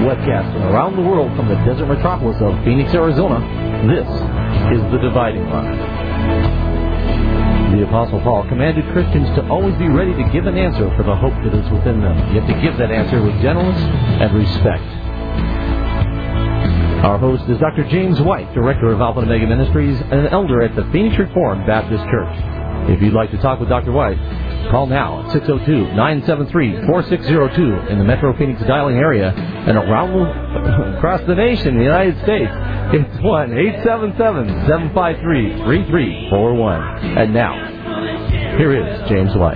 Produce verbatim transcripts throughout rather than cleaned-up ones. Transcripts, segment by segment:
webcasting around the world from the desert metropolis of Phoenix, Arizona. This is The Dividing Line. The Apostle Paul commanded Christians to always be ready to give an answer for the hope that is within them, yet to give that answer with gentleness and respect. Our host is Doctor James White, Director of Alpha and Omega Ministries and an elder at the Phoenix Reformed Baptist Church. If you'd like to talk with Doctor White, call now at six oh two, nine seven three, four six oh two in the Metro Phoenix dialing area and around the, across the nation, the United States. It's one eight seven seven, seven five three, three three four one. And now, here is James White.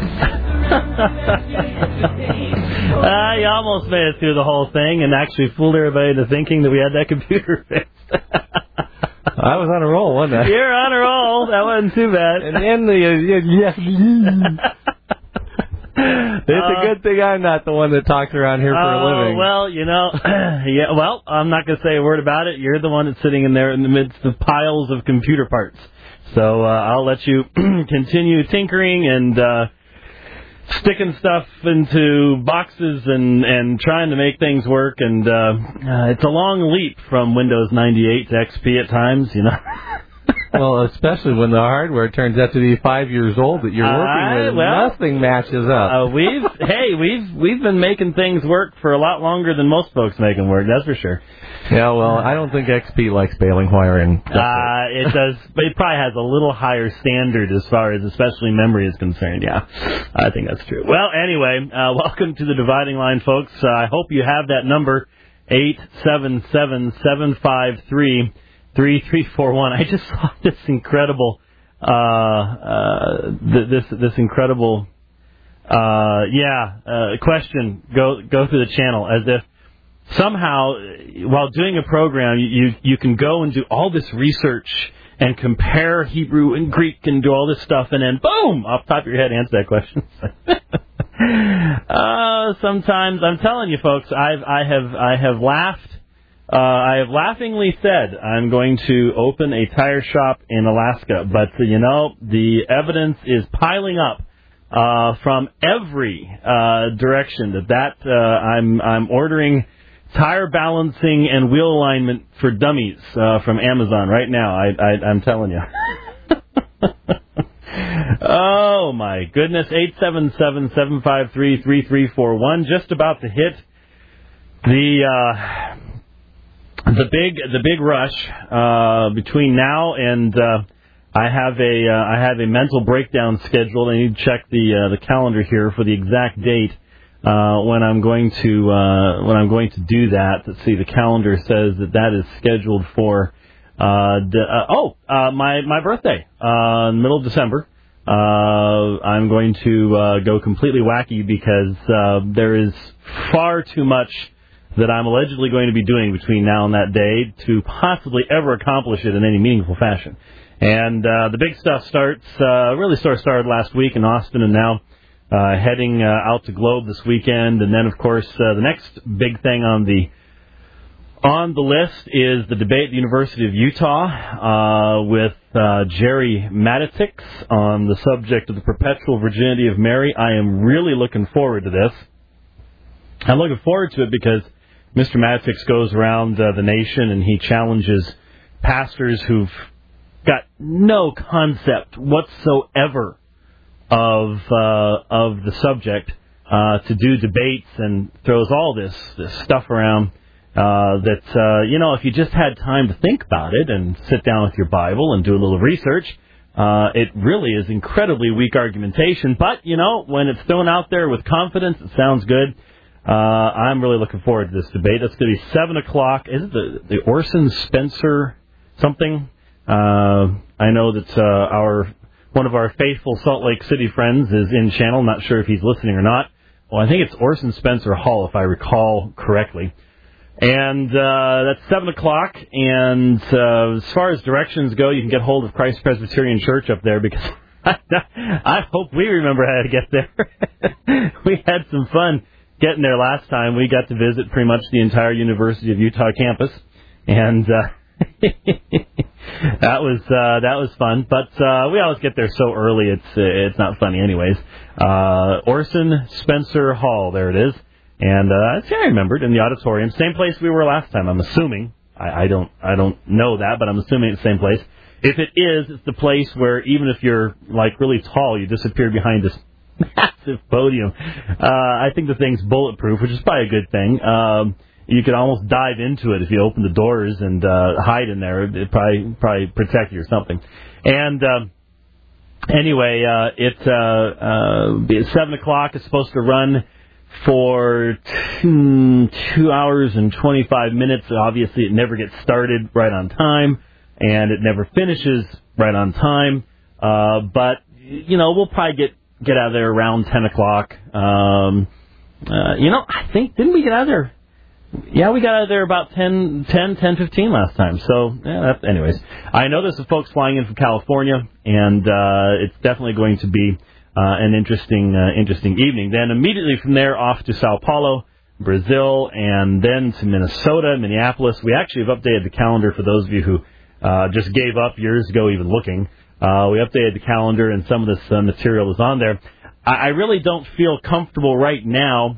uh, you almost made it through the whole thing and actually fooled everybody into thinking that we had that computer fixed. I was on a roll, wasn't I? You're on a roll. That wasn't too bad. And then the uh, yeah. It's uh, a good thing I'm not the one that talks around here for uh, a living. Well, you know, yeah. Well, I'm not going to say a word about it. You're the one that's sitting in there in the midst of piles of computer parts. So uh, I'll let you continue tinkering and uh, sticking stuff into boxes and, and trying to make things work. And uh, uh, it's a long leap from Windows ninety-eight to X P at times, you know. Well, especially when the hardware turns out to be five years old that you're working uh, with, well, nothing matches up. Uh, we've hey, we've we've been making things work for a lot longer than most folks make them work. That's for sure. Yeah, well, I don't think X P likes baling wire and. Uh, it does, but it probably has a little higher standard as far as especially memory is concerned. Yeah, I think that's true. Well, anyway, uh, welcome to the Dividing Line, folks. Uh, I hope you have that number eight seven seven, seven five three. Three three four one. I just saw this incredible, uh, uh, th- this this incredible, uh, yeah, uh, question. Go go through the channel as if somehow while doing a program you you can go and do all this research and compare Hebrew and Greek and do all this stuff and then boom off the top of your head answer that question. uh, sometimes I'm telling you folks, I've I have I have laughed. Uh, I have laughingly said I'm going to open a tire shop in Alaska, but, uh, you know, the evidence is piling up uh, from every uh, direction that that uh, I'm I'm ordering tire balancing and wheel alignment for dummies uh, from Amazon right now. I, I, I'm telling you. Oh, my goodness. eight seven seven, seven five three, three three four one. Just about to hit the... Uh, The big, the big rush uh, between now and uh, I have a, uh, I have a mental breakdown scheduled. I need to check the uh, the calendar here for the exact date uh, when I'm going to uh, when I'm going to do that. Let's see, the calendar says that that is scheduled for uh, de- uh, oh uh, my my birthday, uh, middle of December. Uh, I'm going to uh, go completely wacky because uh, there is far too much that I'm allegedly going to be doing between now and that day to possibly ever accomplish it in any meaningful fashion. And uh, the big stuff starts, uh, really sort of started last week in Austin and now uh, heading uh, out to Globe this weekend. And then, of course, uh, the next big thing on the on the list is the debate at the University of Utah uh, with uh, Jerry Matitix on the subject of the perpetual virginity of Mary. I am really looking forward to this. I'm looking forward to it because Mister Matitix goes around uh, the nation and he challenges pastors who've got no concept whatsoever of uh, of the subject uh, to do debates and throws all this, this stuff around uh, that, uh, you know, if you just had time to think about it and sit down with your Bible and do a little research, uh, it really is incredibly weak argumentation. But, you know, when it's thrown out there with confidence, it sounds good. Uh, I'm really looking forward to this debate. That's going to be seven o'clock. Is it the, the Orson Spencer something? Uh, I know that uh, our one of our faithful Salt Lake City friends is in channel. I'm not sure if he's listening or not. Well, I think it's Orson Spencer Hall, if I recall correctly. And uh, that's seven o'clock. And uh, as far as directions go, you can get hold of Christ Presbyterian Church up there because I hope we remember how to get there. We had some fun getting there last time. We got to visit pretty much the entire University of Utah campus, and uh, that was uh, that was fun. But uh, we always get there so early; it's uh, it's not funny, anyways. Uh, Orson Spencer Hall, there it is, And uh, I I remembered in the auditorium, same place we were last time. I'm assuming. I, I don't I don't know that, but I'm assuming it's the same place. If it is, it's the place where even if you're like really tall, you disappear behind this massive podium. Uh, I think the thing's bulletproof, which is probably a good thing. Um, you could almost dive into it if you open the doors and uh, hide in there. It'd probably probably protect you or something. And uh, anyway, uh, it uh, uh, seven o'clock is supposed to run for two, two hours and twenty-five minutes. Obviously, it never gets started right on time, and it never finishes right on time. Uh, but you know, we'll probably get get out of there around ten o'clock. Um, uh, you know, I think didn't we get out of there? Yeah, we got out of there about ten, ten, ten fifteen last time. So, yeah, that, anyways, I know there's some folks flying in from California, and uh, it's definitely going to be uh, an interesting, uh, interesting evening. Then immediately from there, off to Sao Paulo, Brazil, and then to Minnesota, Minneapolis. We actually have updated the calendar for those of you who uh, just gave up years ago even looking. Uh, we updated the calendar, and some of this uh, material is on there. I, I really don't feel comfortable right now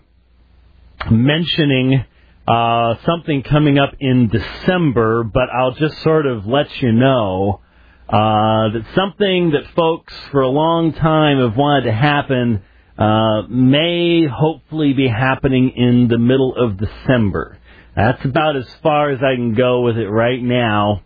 mentioning Uh, something coming up in December, but I'll just sort of let you know uh, that something that folks for a long time have wanted to happen uh, may hopefully be happening in the middle of December. That's about as far as I can go with it right now.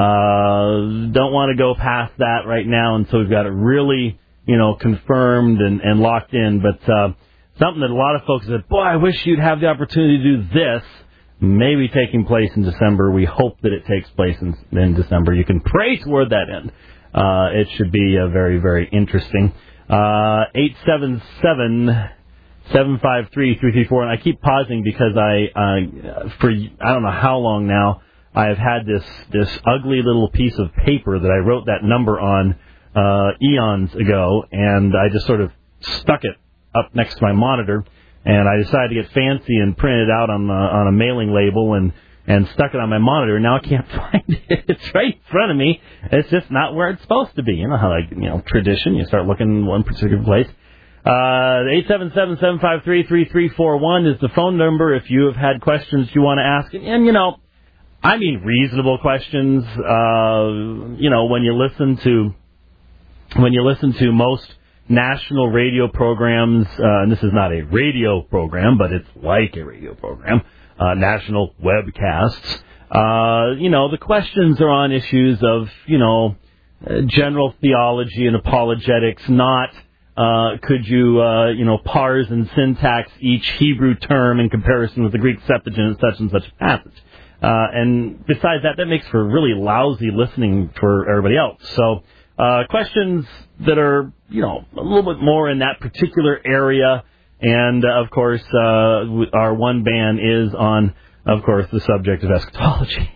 Uh, don't want to go past that right now until we've got it really, you know, confirmed and, and locked in, but uh, something that a lot of folks said, boy, I wish you'd have the opportunity to do this, may be taking place in December. We hope that it takes place in, in December. You can pray toward that end. Uh, it should be uh, very, very interesting. Uh, eight seven seven, seven five three, three three four. And I keep pausing because I, uh, for I don't know how long now, I have had this, this ugly little piece of paper that I wrote that number on uh, eons ago, and I just sort of stuck it up next to my monitor, and I decided to get fancy and print it out on a, on a mailing label and, and stuck it on my monitor. Now I can't find it. It's right in front of me. It's just not where it's supposed to be. You know how, like, you know, tradition, you start looking in one particular place. Uh, eight seven seven, seven five three, three three four one is the phone number if you have had questions you want to ask. And, and you know, I mean reasonable questions. Uh, you know, when you listen to, when you listen to most national radio programs, uh, and this is not a radio program, but it's like a radio program, uh, national webcasts, uh, you know, the questions are on issues of, you know, uh, general theology and apologetics, not uh, could you, uh, you know, parse and syntax each Hebrew term in comparison with the Greek Septuagint in such and such a passage. Uh, and besides that, that makes for really lousy listening for everybody else. So, Uh, questions that are, you know, a little bit more in that particular area. And, uh, of course, uh, our one ban is on, of course, the subject of eschatology.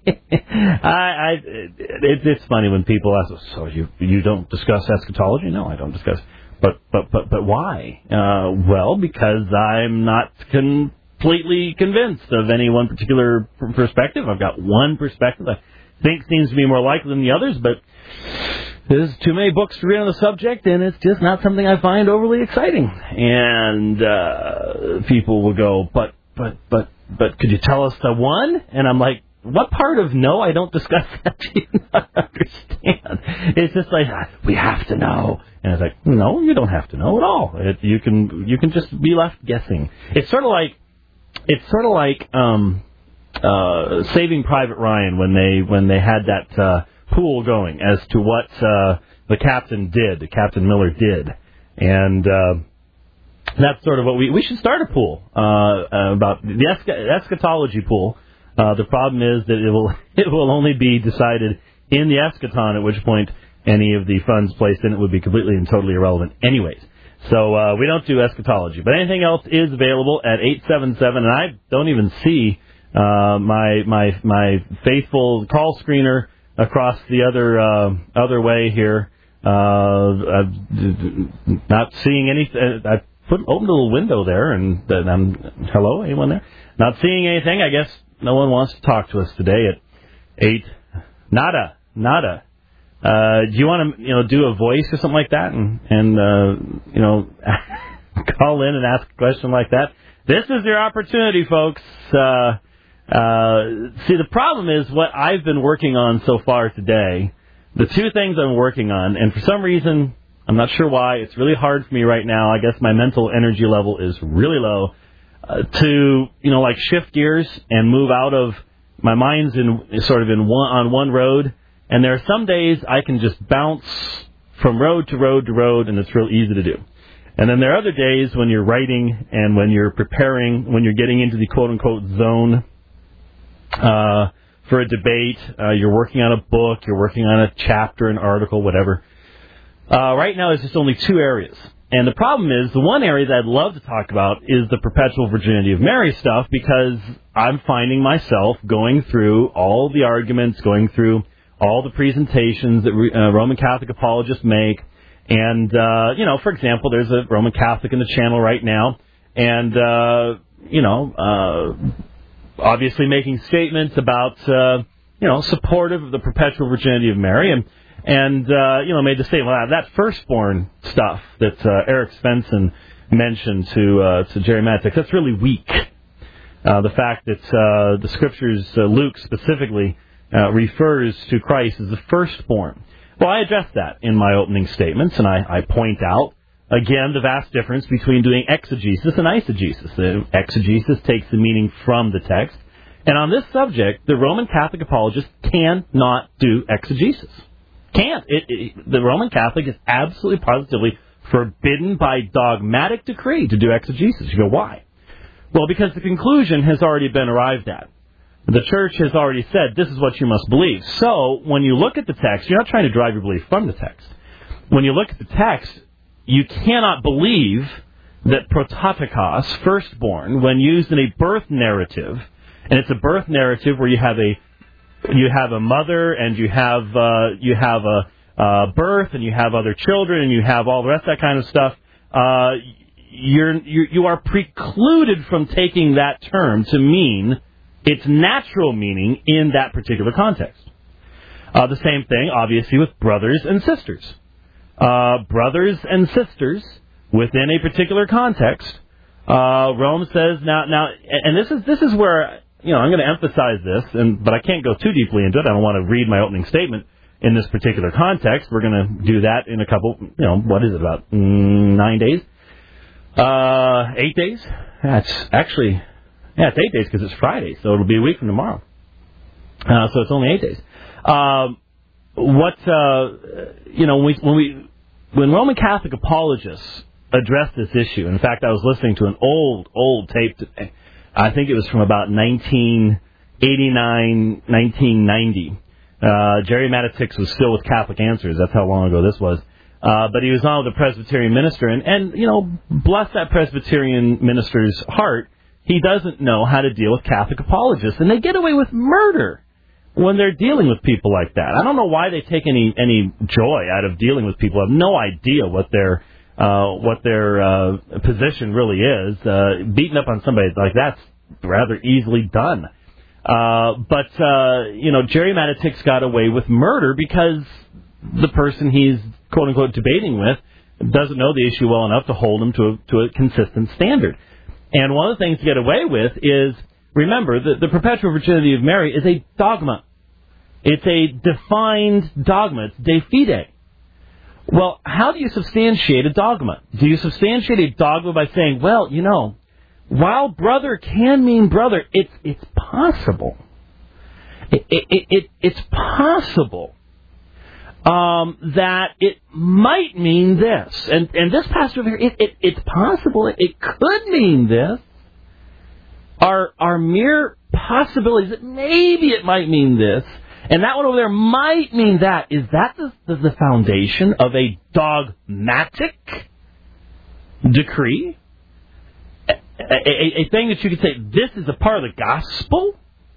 I, I, it, it's funny when people ask, so you you don't discuss eschatology? No, I don't discuss. But but but but why? Uh, well, because I'm not completely convinced of any one particular perspective. I've got one perspective I think seems to be more likely than the others, but there's too many books to read on the subject, and it's just not something I find overly exciting. And uh, people will go, but, but, but, but, could you tell us the one? And I'm like, what part of no, I don't discuss that do you not understand? It's just like, we have to know. And it's like, no, you don't have to know at all. It, you can, you can just be left guessing. It's sort of like, it's sort of like um, uh, Saving Private Ryan when they when they had that. Uh, pool going as to what uh, the captain did, Captain Miller did, and uh, that's sort of what we we should start a pool uh, about the eschatology pool. Uh, the problem is that it will it will only be decided in the eschaton, at which point any of the funds placed in it would be completely and totally irrelevant, anyways. So uh, we don't do eschatology, but anything else is available at eight seven seven, and I don't even see uh, my my my faithful call screener across the other uh, other way here, uh, I'm not seeing anything. I put opened a little window there, and then I'm hello, anyone there? Not seeing anything. I guess no one wants to talk to us today at eight. Nada, nada. Uh, do you want to you know do a voice or something like that, and and uh, you know call in and ask a question like that? This is your opportunity, folks. Uh, uh, see, the problem is what I've been working on so far today, the two things I'm working on, and for some reason, I'm not sure why, it's really hard for me right now. I guess my mental energy level is really low uh, to, you know, like shift gears and move out of, my mind's in sort of in one, on one road, and there are some days I can just bounce from road to road to road, and it's real easy to do. And then there are other days when you're writing and when you're preparing, when you're getting into the quote-unquote zone uh, for a debate, uh, you're working on a book, you're working on a chapter, an article, whatever. Uh, right now there's just only two areas. And the problem is, the one area that I'd love to talk about is the perpetual virginity of Mary stuff, because I'm finding myself going through all the arguments, going through all the presentations that uh, Roman Catholic apologists make. And, uh, you know, for example, there's a Roman Catholic in the channel right now, and, uh, you know, uh, obviously making statements about, uh, you know, supportive of the perpetual virginity of Mary, and, and uh, you know, made the statement, well, that firstborn stuff that uh, Eric Svensson mentioned to uh, to Jerry Mattek, that's really weak. Uh, the fact that uh, the Scriptures, uh, Luke specifically, uh, refers to Christ as the firstborn. Well, I address that in my opening statements, and I, I point out, again, the vast difference between doing exegesis and eisegesis. The exegesis takes the meaning from the text, and on this subject, the Roman Catholic apologist cannot do exegesis. Can't. It, it, the Roman Catholic is absolutely positively forbidden by dogmatic decree to do exegesis. You go, why? Well, because the conclusion has already been arrived at. The Church has already said, this is what you must believe. So, when you look at the text, you're not trying to drive your belief from the text. When you look at the text, you cannot believe that prototokos, firstborn, when used in a birth narrative, and it's a birth narrative where you have a you have a mother, and you have uh, you have a uh, birth, and you have other children, and you have all the rest of that kind of stuff. Uh, you're, you're you are precluded from taking that term to mean its natural meaning in that particular context. Uh, the same thing, obviously, with brothers and sisters. Uh, brothers and sisters within a particular context. Uh, Rome says now, now, and this is this is where, you know, I'm going to emphasize this, and but I can't go too deeply into it. I don't want to read my opening statement in this particular context. We're going to do that in a couple, you know, what is it, about mm, nine days? Uh, eight days? That's actually, yeah, it's eight days because it's Friday, so it'll be a week from tomorrow. Uh, so it's only eight days. Um, what, uh, you know, when we, when we, when Roman Catholic apologists address this issue, in fact, I was listening to an old, old tape today. I think it was from about nineteen eighty-nine, nineteen ninety. Uh, Jerry Mattek was still with Catholic Answers. That's how long ago this was. Uh, but he was on with a Presbyterian minister, and, and, you know, bless that Presbyterian minister's heart, he doesn't know how to deal with Catholic apologists. And they get away with murder when they're dealing with people like that. I don't know why they take any, any joy out of dealing with people. I have no idea what their uh, what their uh, position really is. Uh, beating up on somebody like that's rather easily done. Uh, but, uh, you know, Jerry Mattek got away with murder because the person he's, quote-unquote, debating with doesn't know the issue well enough to hold him to a, to a consistent standard. And one of the things to get away with is, remember, the, the perpetual virginity of Mary is a dogma. It's a defined dogma. It's de fide. Well, how do you substantiate a dogma? Do you substantiate a dogma by saying, well, you know, while brother can mean brother, it's it's possible. It, it, it, it's possible um, that it might mean this. And, and this passage over here, it, it, it's possible it, it could mean this. Are, are mere possibilities that maybe it might mean this, and that one over there might mean that. Is that the, the, the foundation of a dogmatic decree? A, a, a thing that you could say, this is a part of the gospel?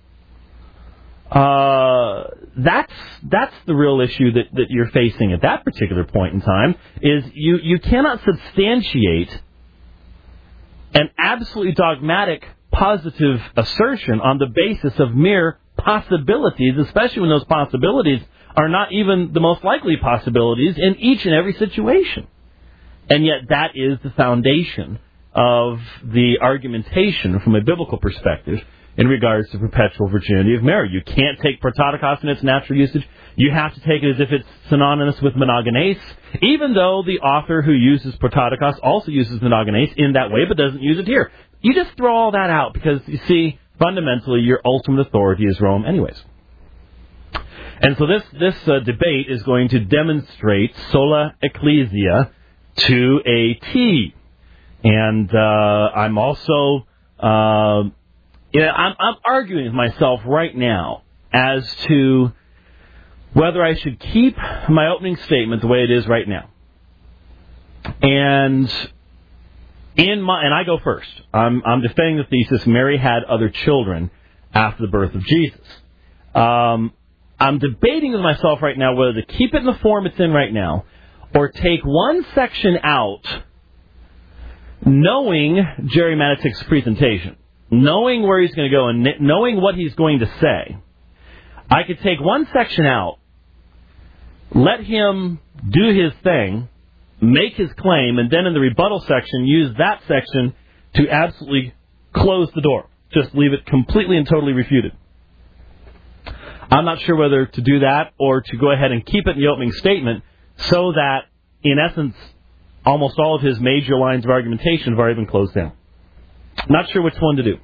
Uh, that's that's the real issue that, that you're facing at that particular point in time, is you, you cannot substantiate an absolutely dogmatic positive assertion on the basis of mere possibilities, especially when those possibilities are not even the most likely possibilities in each and every situation. And yet that is the foundation of the argumentation from a biblical perspective in regards to perpetual virginity of Mary. You can't take prototokos in its natural usage. You have to take it as if it's synonymous with monogenes, even though the author who uses prototokos also uses monogenes in that way, but doesn't use it here. You just throw all that out because, you see, fundamentally, your ultimate authority is Rome anyways. And so this, this uh, debate is going to demonstrate sola ecclesia to a T. And uh, I'm also... Uh, Yeah, I'm, I'm arguing with myself right now as to whether I should keep my opening statement the way it is right now. And in my and I go first. I'm, I'm defending the thesis Mary had other children after the birth of Jesus. Um, I'm debating with myself right now whether to keep it in the form it's in right now or take one section out, knowing Jerry Matitik's presentation. Knowing where he's going to go and knowing what he's going to say, I could take one section out, let him do his thing, make his claim, and then in the rebuttal section, use that section to absolutely close the door. Just leave it completely and totally refuted. I'm not sure whether to do that or to go ahead and keep it in the opening statement so that, in essence, almost all of his major lines of argumentation have already been closed down. Not sure which one to do.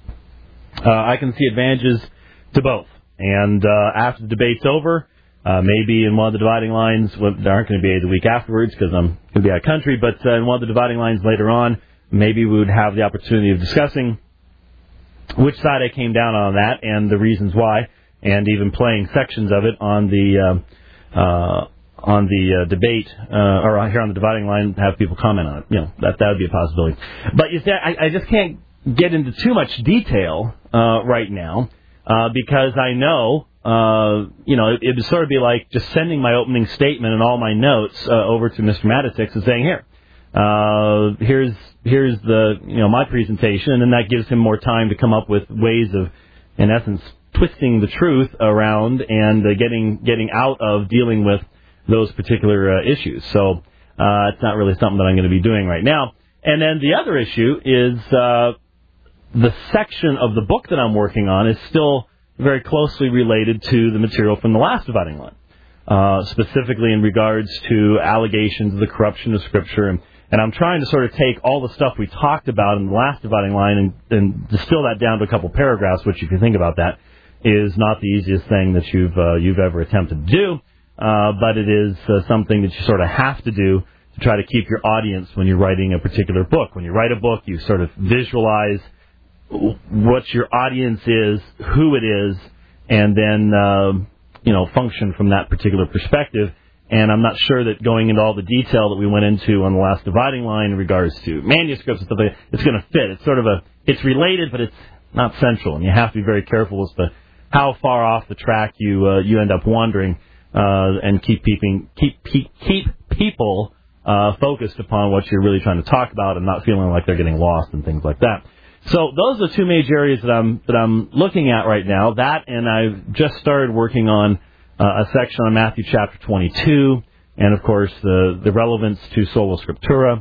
Uh, I can see advantages to both. And uh, after the debate's over, uh, maybe in one of the dividing lines, well, there aren't going to be any the week afterwards because I'm going to be out of country, but uh, in one of the dividing lines later on, maybe we would have the opportunity of discussing which side I came down on that and the reasons why, and even playing sections of it on the uh, uh, on the uh, debate uh, or here on the dividing line, have people comment on it. You know, that that would be a possibility. But you see, I, I just can't get into too much detail uh, right now uh, because I know, uh, you know, it, it would sort of be like just sending my opening statement and all my notes uh, over to Mister Matitik and saying, here, uh, here's here's the you know my presentation, and then that gives him more time to come up with ways of, in essence, twisting the truth around and uh, getting getting out of dealing with those particular uh, issues. So uh, it's not really something that I'm going to be doing right now. And then the other issue is uh, the section of the book that I'm working on is still very closely related to the material from the last dividing line, uh, specifically in regards to allegations of the corruption of Scripture. And, and I'm trying to sort of take all the stuff we talked about in the last dividing line and, and distill that down to a couple paragraphs, which, if you think about that, is not the easiest thing that you've uh, you've ever attempted to do. Uh, but it is uh, something that you sort of have to do to try to keep your audience when you're writing a particular book. When you write a book, you sort of visualize what your audience is, who it is, and then, uh, you know, function from that particular perspective. And I'm not sure that going into all the detail that we went into on the last dividing line in regards to manuscripts and stuff like that, it's going to fit. It's sort of a, it's related, but it's not central. And you have to be very careful as to how far off the track you uh, you end up wandering. Uh, and keep keeping keep keep, keep people uh, focused upon what you're really trying to talk about, and not feeling like they're getting lost and things like that. So those are the two major areas that I'm that I'm looking at right now. That, and I've just started working on uh, a section on Matthew chapter twenty-two, and of course the the relevance to sola scriptura,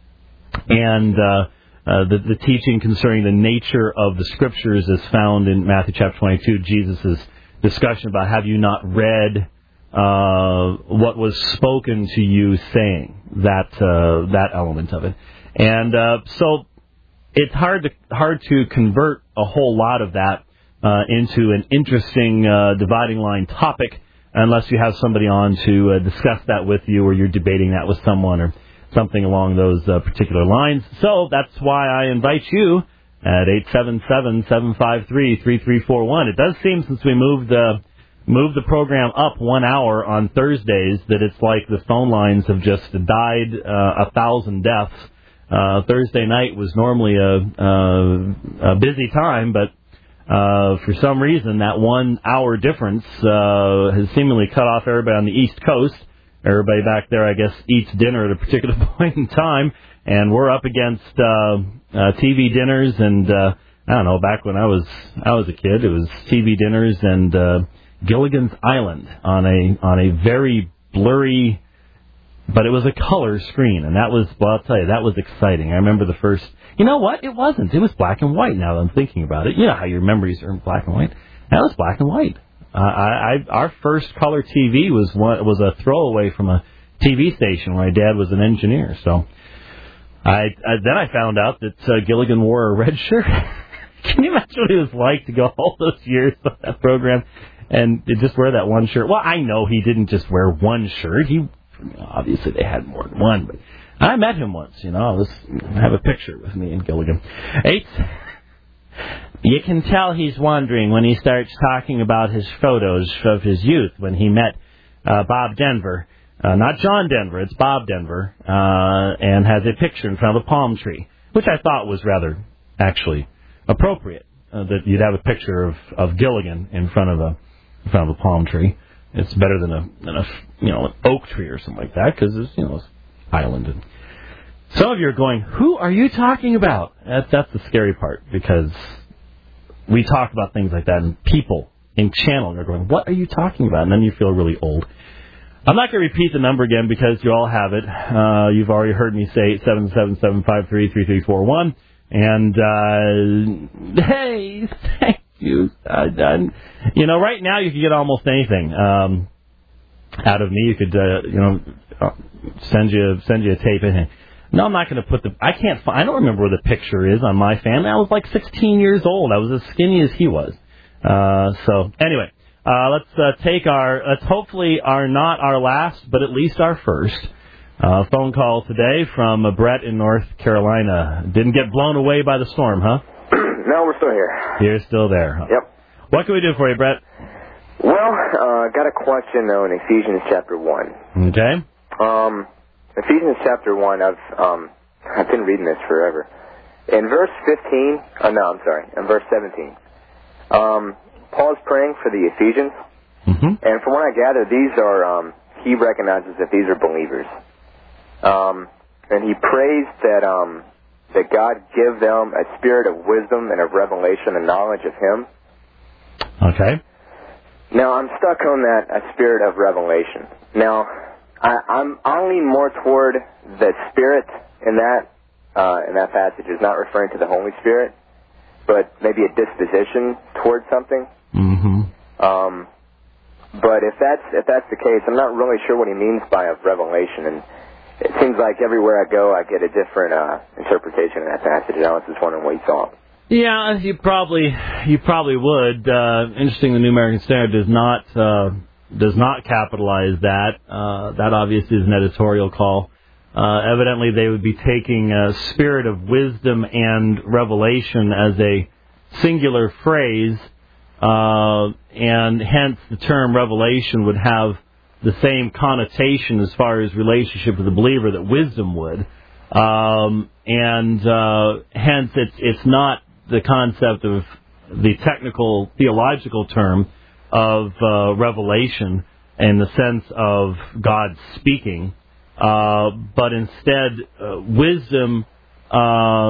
and uh, uh, the the teaching concerning the nature of the Scriptures is found in Matthew chapter twenty-two. Jesus' discussion about, have you not read Uh, what was spoken to you, saying that uh, that element of it, and uh, so it's hard to hard to convert a whole lot of that uh, into an interesting uh, dividing line topic unless you have somebody on to uh, discuss that with you, or you're debating that with someone, or something along those uh, particular lines. So that's why I invite you at eight seven seven, seven five three, three three four one. It does seem, since we moved. Uh, Move the program up one hour on Thursdays, that it's like the phone lines have just died uh, a thousand deaths. Uh, Thursday night was normally a, a, a busy time, but uh, for some reason that one hour difference uh, has seemingly cut off everybody on the East Coast. Everybody back there, I guess, eats dinner at a particular point in time, and we're up against uh, uh, T V dinners and uh, I don't know. Back when I was I was a kid, it was T V dinners and uh, Gilligan's Island on a on a very blurry but it was a color screen, and that was, well, I'll tell you, that was exciting. I remember the first, you know what? It wasn't. It was black and white now that I'm thinking about it. You know how your memories are in black and white? That was black and white. Uh, I, I, our first color T V was one, was a throwaway from a T V station where my dad was an engineer. So I, I then I found out that uh, Gilligan wore a red shirt. Can you imagine what it was like to go all those years on that program and just wear that one shirt? Well, I know he didn't just wear one shirt. He obviously they had more than one, but I met him once. You know, I was I have a picture with me and Gilligan. Eight. You can tell he's wondering when he starts talking about his photos of his youth when he met uh, Bob Denver. Uh, not John Denver, it's Bob Denver, uh, and has a picture in front of a palm tree, which I thought was rather actually appropriate, uh, that you'd have a picture of, of Gilligan in front of a in front of a palm tree. It's better than a than a you know an oak tree or something like that because it's you know it's island. And some of you are going, who are you talking about? That's that's the scary part because we talk about things like that and people in channeling are going, what are you talking about? And then you feel really old. I'm not going to repeat the number again because you all have it. Uh, you've already heard me say eight seven seven, seven five three, three three four one. And, uh, hey, thank you. Uh, you know, right now you can get almost anything um, out of me. You could, uh, you know, send you send you a tape. Anything. No, I'm not going to put the... I can't find... I don't remember where the picture is on my family. I was like sixteen years old. I was as skinny as he was. Uh, so, anyway, uh, let's uh, take our... Let's hopefully our not our last, but at least our first uh, phone call today from uh, Brett in North Carolina. Didn't get blown away by the storm, huh? No, we're still here. You're still there. Yep. What can we do for you, Brett? Well, uh, got a question, though, in Ephesians chapter one. Okay. Um... Ephesians chapter one, I've um, I've been reading this forever. In verse fifteen, oh no, I'm sorry, in verse seventeen, um, Paul's praying for the Ephesians, mm-hmm. and from what I gather, these are, um, he recognizes that these are believers. Um, and he prays that um, that God give them a spirit of wisdom and of revelation and knowledge of Him. Okay. Now, I'm stuck on that, a spirit of revelation. Now, I, I'm, I lean more toward the Spirit in that uh, in that passage is not referring to the Holy Spirit, but maybe a disposition towards something. Mm-hmm. Um, but if that's if that's the case, I'm not really sure what he means by a revelation, and it seems like everywhere I go, I get a different uh, interpretation of that passage. And I was just wondering what you thought. Yeah, you probably you probably would. Uh, interesting, the New American Standard does not. Uh, does not capitalize that. Uh, that obviously is an editorial call. Uh, evidently, they would be taking a spirit of wisdom and revelation as a singular phrase, uh, and hence the term revelation would have the same connotation as far as relationship with the believer that wisdom would. Um, and uh, hence, it's, it's not the concept of the technical theological term of uh, revelation in the sense of God speaking, uh, but instead uh, wisdom uh,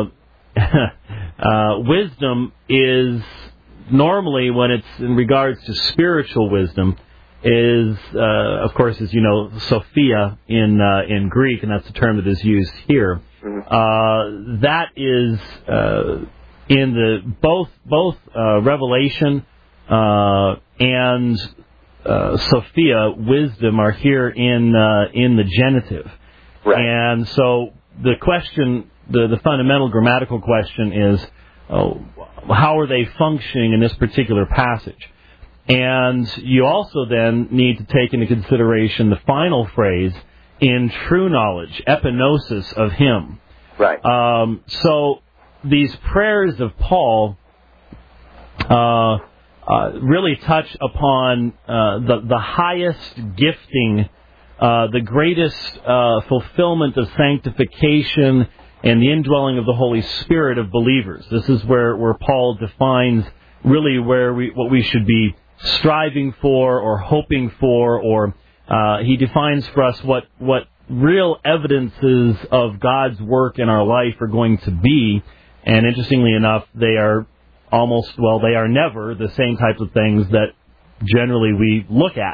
uh, wisdom is normally, when it's in regards to spiritual wisdom, is uh, of course, as you know, Sophia in uh, in Greek, and that's the term that is used here. Uh, that is uh, in the both both uh, revelation. Uh, and uh, Sophia, wisdom, are here in uh, in the genitive. Right. And so the question, the, the fundamental grammatical question is, oh, how are they functioning in this particular passage? And you also then need to take into consideration the final phrase, in true knowledge, epignosis of Him. Right. Um, so these prayers of Paul uh Uh, really touch upon uh, the the highest gifting, uh, the greatest uh, fulfillment of sanctification and the indwelling of the Holy Spirit of believers. This is where, where Paul defines really where we what we should be striving for or hoping for, or uh, he defines for us what what real evidences of God's work in our life are going to be. And interestingly enough, they are almost, well, they are never the same types of things that generally we look at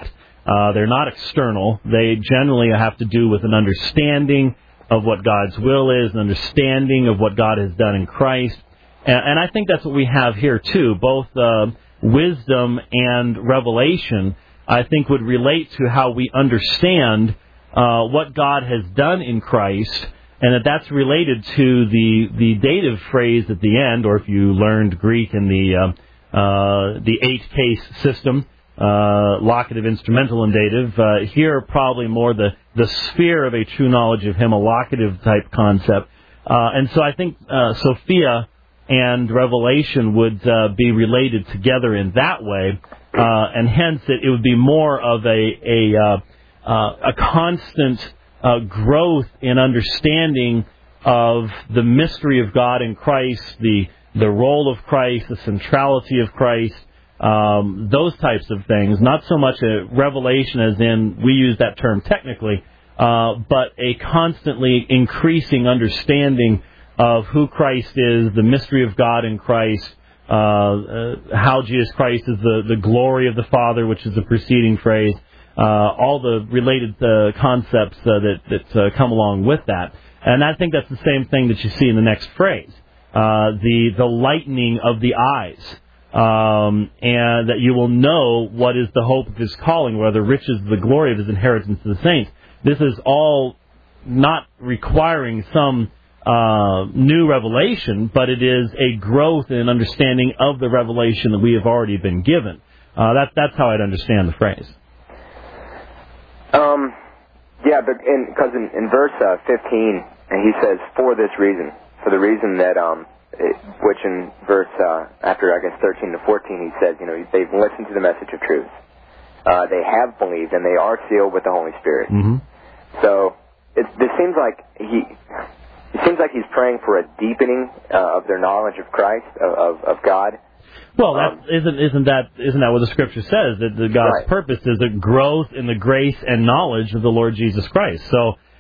Uh, they're not external. They generally have to do with an understanding of what God's will is, an understanding of what God has done in Christ. And, and I think that's what we have here, too. Both uh, wisdom and revelation, I think, would relate to how we understand uh, what God has done in Christ, and that that's related to the the dative phrase at the end, or if you learned Greek in the uh, uh, the eight-case system, uh, locative, instrumental, and dative. Uh, here, probably more the, the sphere of a true knowledge of Him, a locative-type concept. Uh, and so I think uh, Sophia and revelation would uh, be related together in that way, uh, and hence it, it would be more of a a, uh, uh, a constant uh, growth in understanding of the mystery of God in Christ, the the role of Christ, the centrality of Christ, um, those types of things. Not so much a revelation as in we use that term technically, uh, but a constantly increasing understanding of who Christ is, the mystery of God in Christ, uh, uh, how Jesus Christ is the, the glory of the Father, which is the preceding phrase, uh, all the related uh, concepts uh, that, that uh, come along with that. And I think that's the same thing that you see in the next phrase, uh, the, the lightening of the eyes, um, and that you will know what is the hope of His calling, whether riches the glory of His inheritance to the saints. This is all not requiring some Uh, new revelation, but it is a growth in understanding of the revelation that we have already been given. Uh, that, that's how I'd understand the phrase. Um, yeah, but because in, in, in verse uh, fifteen, and he says, for this reason, for the reason that, um, it, which in verse, uh, after I guess thirteen to fourteen, he says, you know, they've listened to the message of truth. Uh, they have believed, and they are sealed with the Holy Spirit. Mm-hmm. So, it, this seems like he... It seems like he's praying for a deepening uh, of their knowledge of Christ, of, of, of God. Well, that um, isn't isn't that isn't that what the Scripture says? That the God's right. purpose is a growth in the grace and knowledge of the Lord Jesus Christ. So,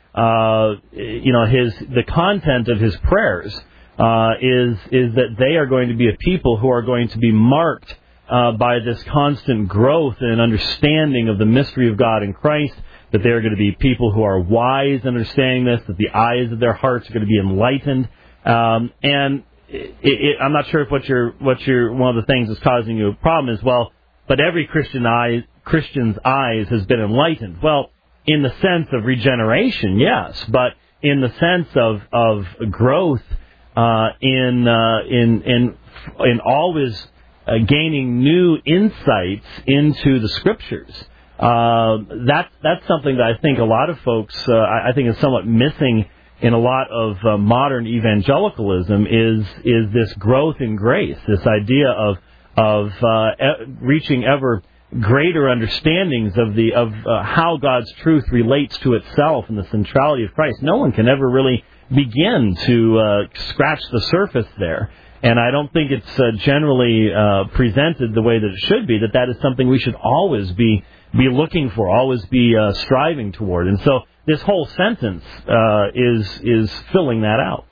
uh, you know, his the content of his prayers uh, is is that they are going to be a people who are going to be marked uh, by this constant growth and understanding of the mystery of God in Christ. That they are going to be people who are wise in understanding this, that the eyes of their hearts are going to be enlightened. Um, and it, it, I'm not sure if what you're, what you're, one of the things that's causing you a problem is, well, but every Christian eye, Christian's eyes has been enlightened. Well, in the sense of regeneration, yes, but in the sense of, of growth uh, in, uh, in, in, in always uh, gaining new insights into the Scriptures. Uh, that, that's something that I think a lot of folks, uh, I, I think is somewhat missing in a lot of uh, modern evangelicalism is, is this growth in grace, this idea of, of, uh, e- reaching ever greater understandings of the, of, uh, how God's truth relates to itself and the centrality of Christ. No one can ever really begin to, uh, scratch the surface there. And I don't think it's uh, generally, uh, presented the way that it should be, that that is something we should always be be looking for, always be uh, striving toward. And so this whole sentence uh, is is filling that out.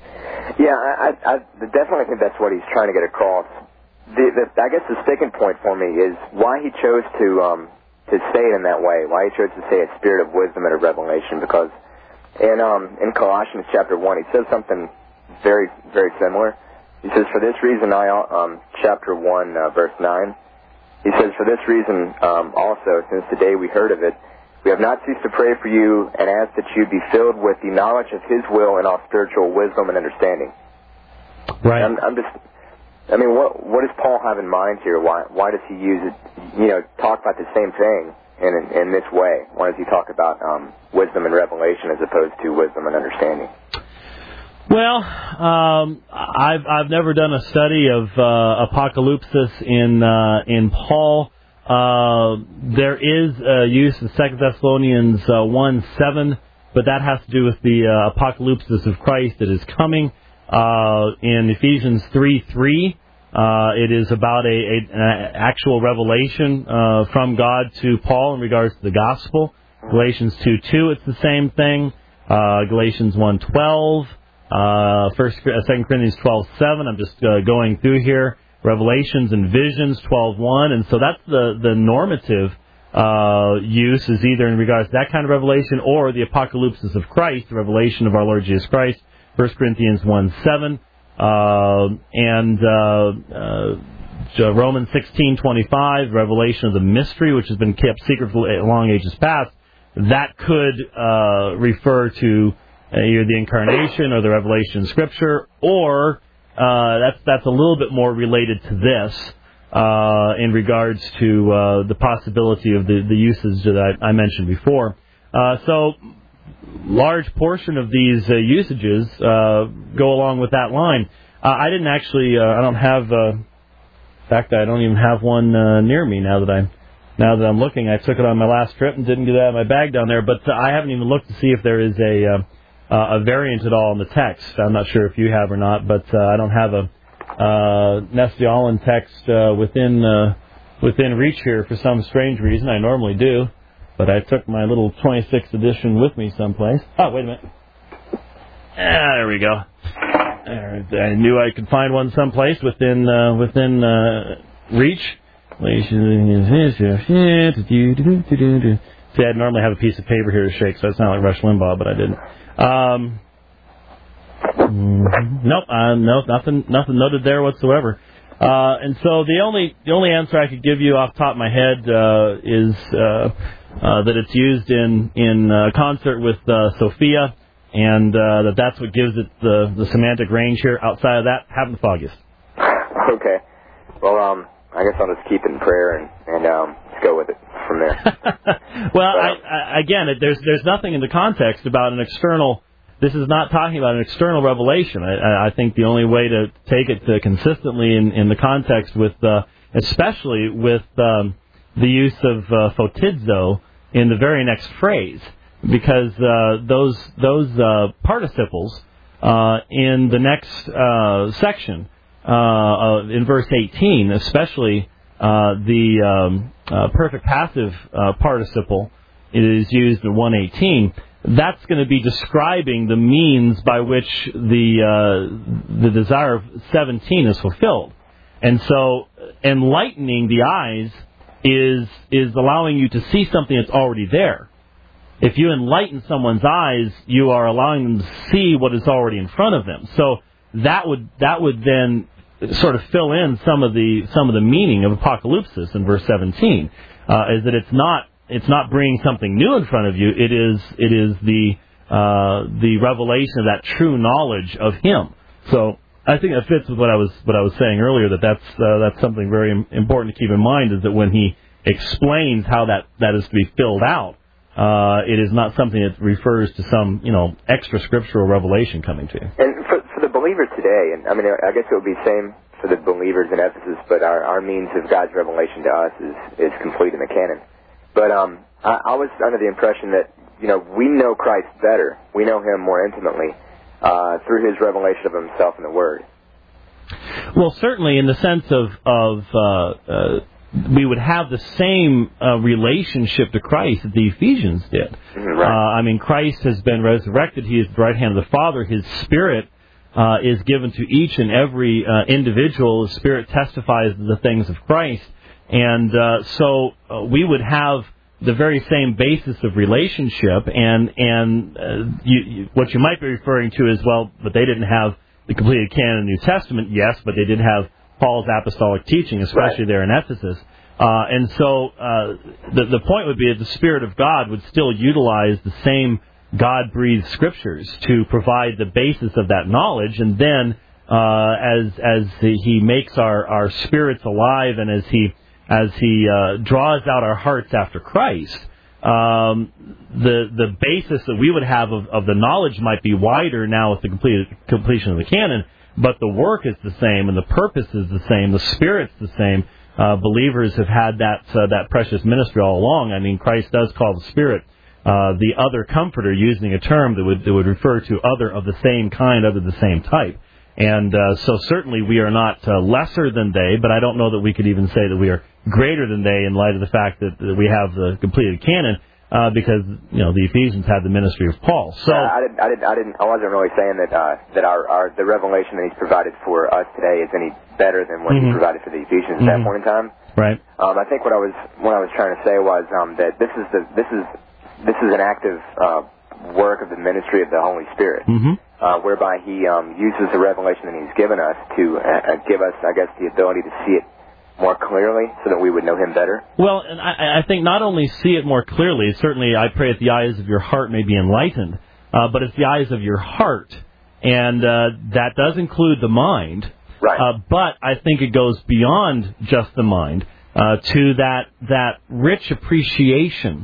Yeah, I, I, I definitely think that's what he's trying to get across. The, the, I guess the sticking point for me is why he chose to um, to say it in that way, why he chose to say a spirit of wisdom and of revelation, because in, um, in Colossians chapter one, he says something very, very similar. He says, for this reason, I, um, chapter one, uh, verse nine, he says, for this reason um, also, since the day we heard of it, we have not ceased to pray for you and ask that you be filled with the knowledge of His will and all spiritual wisdom and understanding. Right. I'm, I'm just, I mean, what what does Paul have in mind here? Why why does he use it, you know, talk about the same thing in in this way? Why does he talk about um, wisdom and revelation as opposed to wisdom and understanding? Well, um, I've I've never done a study of uh, apocalypsis in uh, in Paul. Uh, there is a use of Second Thessalonians uh, one seven, but that has to do with the uh, apocalypsis of Christ that is coming. Uh, in Ephesians three three, uh, it is about a, a an actual revelation uh, from God to Paul in regards to the gospel. Galatians two two, it's the same thing. Uh, Galatians one twelve. Uh, First, uh, Second Corinthians twelve seven. I'm just uh, going through here. Revelations and visions twelve one, and so that's the the normative uh, use is either in regards to that kind of revelation or the apocalypsis of Christ, the revelation of our Lord Jesus Christ, First Corinthians one seven, uh, and uh, uh, Romans sixteen twenty-five, revelation of the mystery, which has been kept secret for long ages past. That could uh, refer to uh, either the incarnation or the revelation in Scripture, or uh, that's that's a little bit more related to this uh, in regards to uh, the possibility of the, the usage that I, I mentioned before. Uh, so, large portion of these uh, usages uh, go along with that line. Uh, I didn't actually. Uh, I don't have. Uh, in fact, I don't even have one uh, near me now that I'm. Now that I'm looking, I took it on my last trip and didn't get it out of my bag down there, but uh, I haven't even looked to see if there is a uh, uh, a variant at all in the text. I'm not sure if you have or not, but uh, I don't have a uh, Nestle-Aland text uh, within uh, within reach here for some strange reason. I normally do, but I took my little twenty-sixth edition with me someplace. Oh, wait a minute. Ah, there we go. I knew I could find one someplace within uh, within uh, reach. See, I'd normally have a piece of paper here to shake, so I sound like Rush Limbaugh, but I didn't. Um, nope, uh, no, nothing, nothing noted there whatsoever. Uh, and so the only, the only answer I could give you off the top of my head uh, is uh, uh, that it's used in in uh, concert with uh, Sophia, and uh, that that's what gives it the the semantic range here. Outside of that, haven't the foggiest. Okay. Well, um. I guess I'll just keep it in prayer and, and um, just go with it from there. well, I, I, again, there's there's nothing in the context about an external. This is not talking about an external revelation. I, I think the only way to take it to consistently in, in the context with, uh, especially with um, the use of uh, photidzo in the very next phrase, because uh, those those uh, participles uh, in the next uh, section. Uh, uh, in verse eighteen, especially uh, the um, uh, perfect passive uh, participle, it is used in one eighteen. That's going to be describing the means by which the uh, the desire of seventeen is fulfilled, and so enlightening the eyes is is allowing you to see something that's already there. If you enlighten someone's eyes, you are allowing them to see what is already in front of them. So that would that would then sort of fill in some of the some of the meaning of apocalypsis in verse seventeen, uh, is that it's not it's not bringing something new in front of you. It is it is the uh, the revelation of that true knowledge of Him. So I think that fits with what I was what I was saying earlier. That that's uh, that's something very important to keep in mind, is that when he explains how that, that is to be filled out, uh, it is not something that refers to some, you know, extra scriptural revelation coming to you. And for, for the believer today, and I mean, I guess it would be the same for the believers in Ephesus, but our, our means of God's revelation to us is, is complete in the canon. But um, I, I was under the impression that, you know, we know Christ better. We know Him more intimately uh, through His revelation of Himself in the Word. Well, certainly in the sense of, of uh, uh, we would have the same uh, relationship to Christ that the Ephesians did. Mm-hmm, right. uh, I mean, Christ has been resurrected. He is at the right hand of the Father. His Spirit uh, is given to each and every uh, individual. The Spirit testifies to the things of Christ. And uh, so uh, we would have the very same basis of relationship. And, and uh, you, you, what you might be referring to is, well, but they didn't have the completed canon of the New Testament. Yes, but they did have Paul's apostolic teaching, especially right. there in Ephesus. Uh, and so uh, the, the point would be that the Spirit of God would still utilize the same God-breathed scriptures to provide the basis of that knowledge. And then uh, as as He makes our, our spirits alive, and as He as He uh, draws out our hearts after Christ, um, the the basis that we would have of, of the knowledge might be wider now with the completed, completion of the canon. But the work is the same, and the purpose is the same. The Spirit's the same. Uh, believers have had that uh, that precious ministry all along. I mean, Christ does call the Spirit uh, the other Comforter, using a term that would that would refer to other of the same kind, other the same type. And uh, so certainly we are not uh, lesser than they, but I don't know that we could even say that we are greater than they in light of the fact that, that we have the completed canon. Uh, because you know the Ephesians had the ministry of Paul. So uh, I didn't, I didn't, I didn't, I wasn't really saying that uh, that our, our the revelation that He's provided for us today is any better than what mm-hmm. He provided for the Ephesians at mm-hmm. that point in time. Right. Um, I think what I was what I was trying to say was um, that this is the this is this is an active uh, work of the ministry of the Holy Spirit, mm-hmm. uh, whereby He um, uses the revelation that He's given us to uh, give us, I guess, the ability to see it more clearly, so that we would know Him better. Well, and I, I think not only see it more clearly. Certainly, I pray that the eyes of your heart may be enlightened, uh, but it's the eyes of your heart, and uh, that does include the mind. Right. Uh, but I think it goes beyond just the mind uh, to that that rich appreciation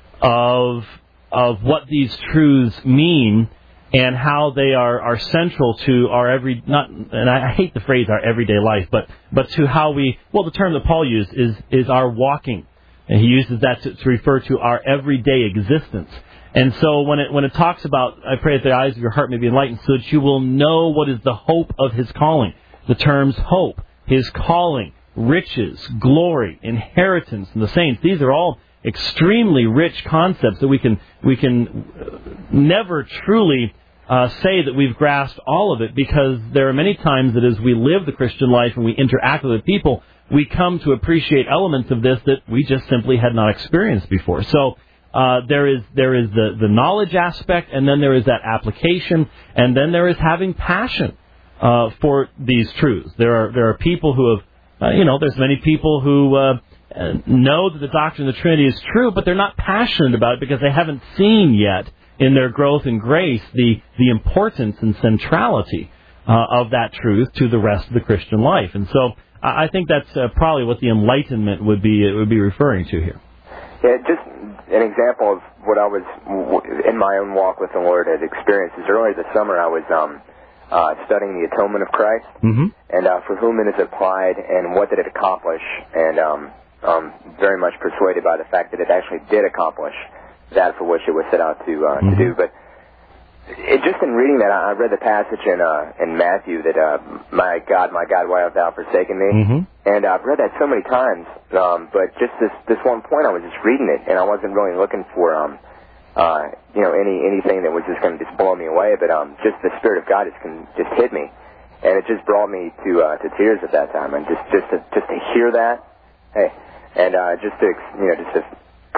of of what these truths mean and how they are, are central to our every not and I hate the phrase our everyday life, but but to how we well the term that Paul used is is our walking, and he uses that to, to refer to our everyday existence. And so when it when it talks about I pray that the eyes of your heart may be enlightened, so that you will know what is the hope of His calling. The terms hope, His calling, riches, glory, inheritance, and the saints. These are all extremely rich concepts that we can we can never truly uh, say that we've grasped all of it, because there are many times that as we live the Christian life and we interact with other people, we come to appreciate elements of this that we just simply had not experienced before. So uh, there is there is the, the knowledge aspect, and then there is that application, and then there is having passion uh, for these truths. There are there are people who have, uh, you know, there's many people who uh, know that the doctrine of the Trinity is true, but they're not passionate about it because they haven't seen yet in their growth in grace the, the importance and centrality uh, of that truth to the rest of the Christian life. And so I think that's uh, probably what the enlightenment would be would be referring to here. Yeah, just an example of what I was, in my own walk with the Lord, had experienced is earlier this summer I was um, uh, studying the atonement of Christ, mm-hmm. and uh, for whom it is applied and what did it accomplish, and um, um, very much persuaded by the fact that it actually did accomplish that for which it was set out to uh, mm-hmm. to do. But it, just in reading that, I read the passage in uh, in Matthew that uh, my God, my God, why hast thou forsaken me? Mm-hmm. And I've read that so many times, um, but just this this one point, I was just reading it, and I wasn't really looking for um, uh, you know any anything that was just going to just blow me away. But um, just the Spirit of God just can just hit me, and it just brought me to uh, to tears at that time, and just just to, just to hear that, hey, and uh, just to you know just to.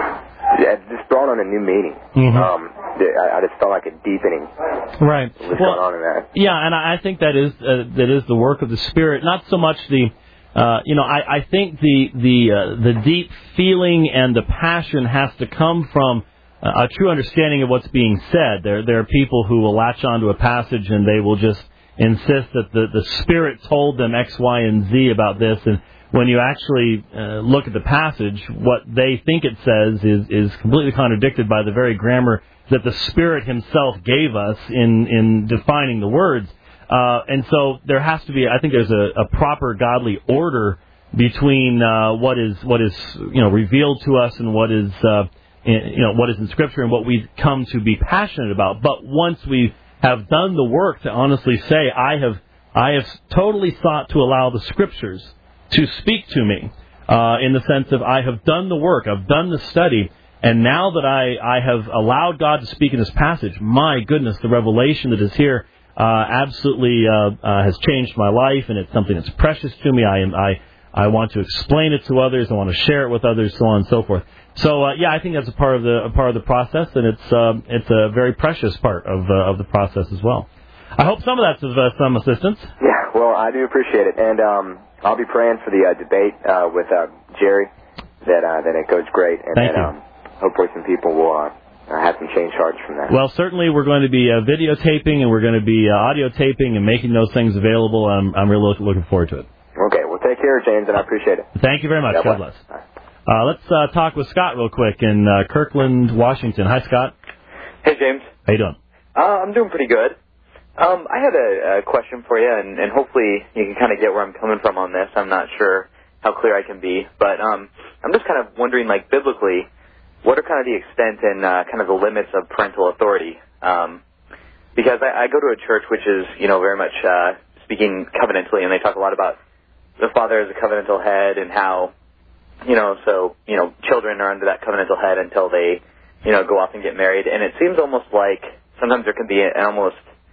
It just brought on a new meaning. Mm-hmm. Um, I, I just felt like a deepening. Right. What's well, going on in that? Yeah, and I think that is uh, that is the work of the Spirit. Not so much the, uh, you know, I, I think the the uh, the deep feeling and the passion has to come from uh, a true understanding of what's being said. There there are people who will latch onto a passage and they will just insist that the the Spirit told them X, Y, and Z about this, and when you actually uh, look at the passage, what they think it says is, is completely contradicted by the very grammar that the Spirit Himself gave us in, in defining the words. Uh, and so there has to be, I think there's a, a proper godly order between uh, what is what is you know revealed to us and what is uh, in, you know what is in Scripture and what we come to be passionate about. But once we have done the work to honestly say, I have I have totally sought to allow the Scriptures to speak to me, uh, in the sense of I have done the work, I've done the study, and now that I, I have allowed God to speak in this passage, my goodness, the revelation that is here uh, absolutely uh, uh, has changed my life, and it's something that's precious to me. I am I I want to explain it to others, I want to share it with others, so on and so forth. So uh, yeah, I think that's a part of the a part of the process, and it's uh, it's a very precious part of uh, of the process as well. I hope some of that's of uh, some assistance. Yeah, well, I do appreciate it, and um, I'll be praying for the uh, debate uh, with uh, Jerry that uh, that it goes great, and Thank that you. um, hopefully some people will uh, have some change charges from that. Well, certainly we're going to be uh, videotaping and we're going to be uh, audio taping and making those things available. I'm I'm really look, looking forward to it. Okay, well, take care, James, and I appreciate it. Thank you very much. God God bless. bless. Uh, let's uh, talk with Scott real quick in uh, Kirkland, Washington. Hi, Scott. Hey, James. How you doing? Uh, I'm doing pretty good. Um, I had a, a question for you, and, and hopefully you can kind of get where I'm coming from on this. I'm not sure how clear I can be, but um, I'm just kind of wondering, like, biblically, what are kind of the extent and uh, kind of the limits of parental authority? Um, because I, I go to a church which is, you know, very much uh, speaking covenantally, and they talk a lot about the father as a covenantal head and how, you know, so, you know, children are under that covenantal head until they, you know, go off and get married. And it seems almost like sometimes there can be an almost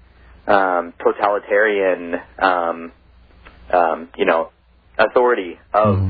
um, totalitarian, um, um, you know, authority of mm-hmm.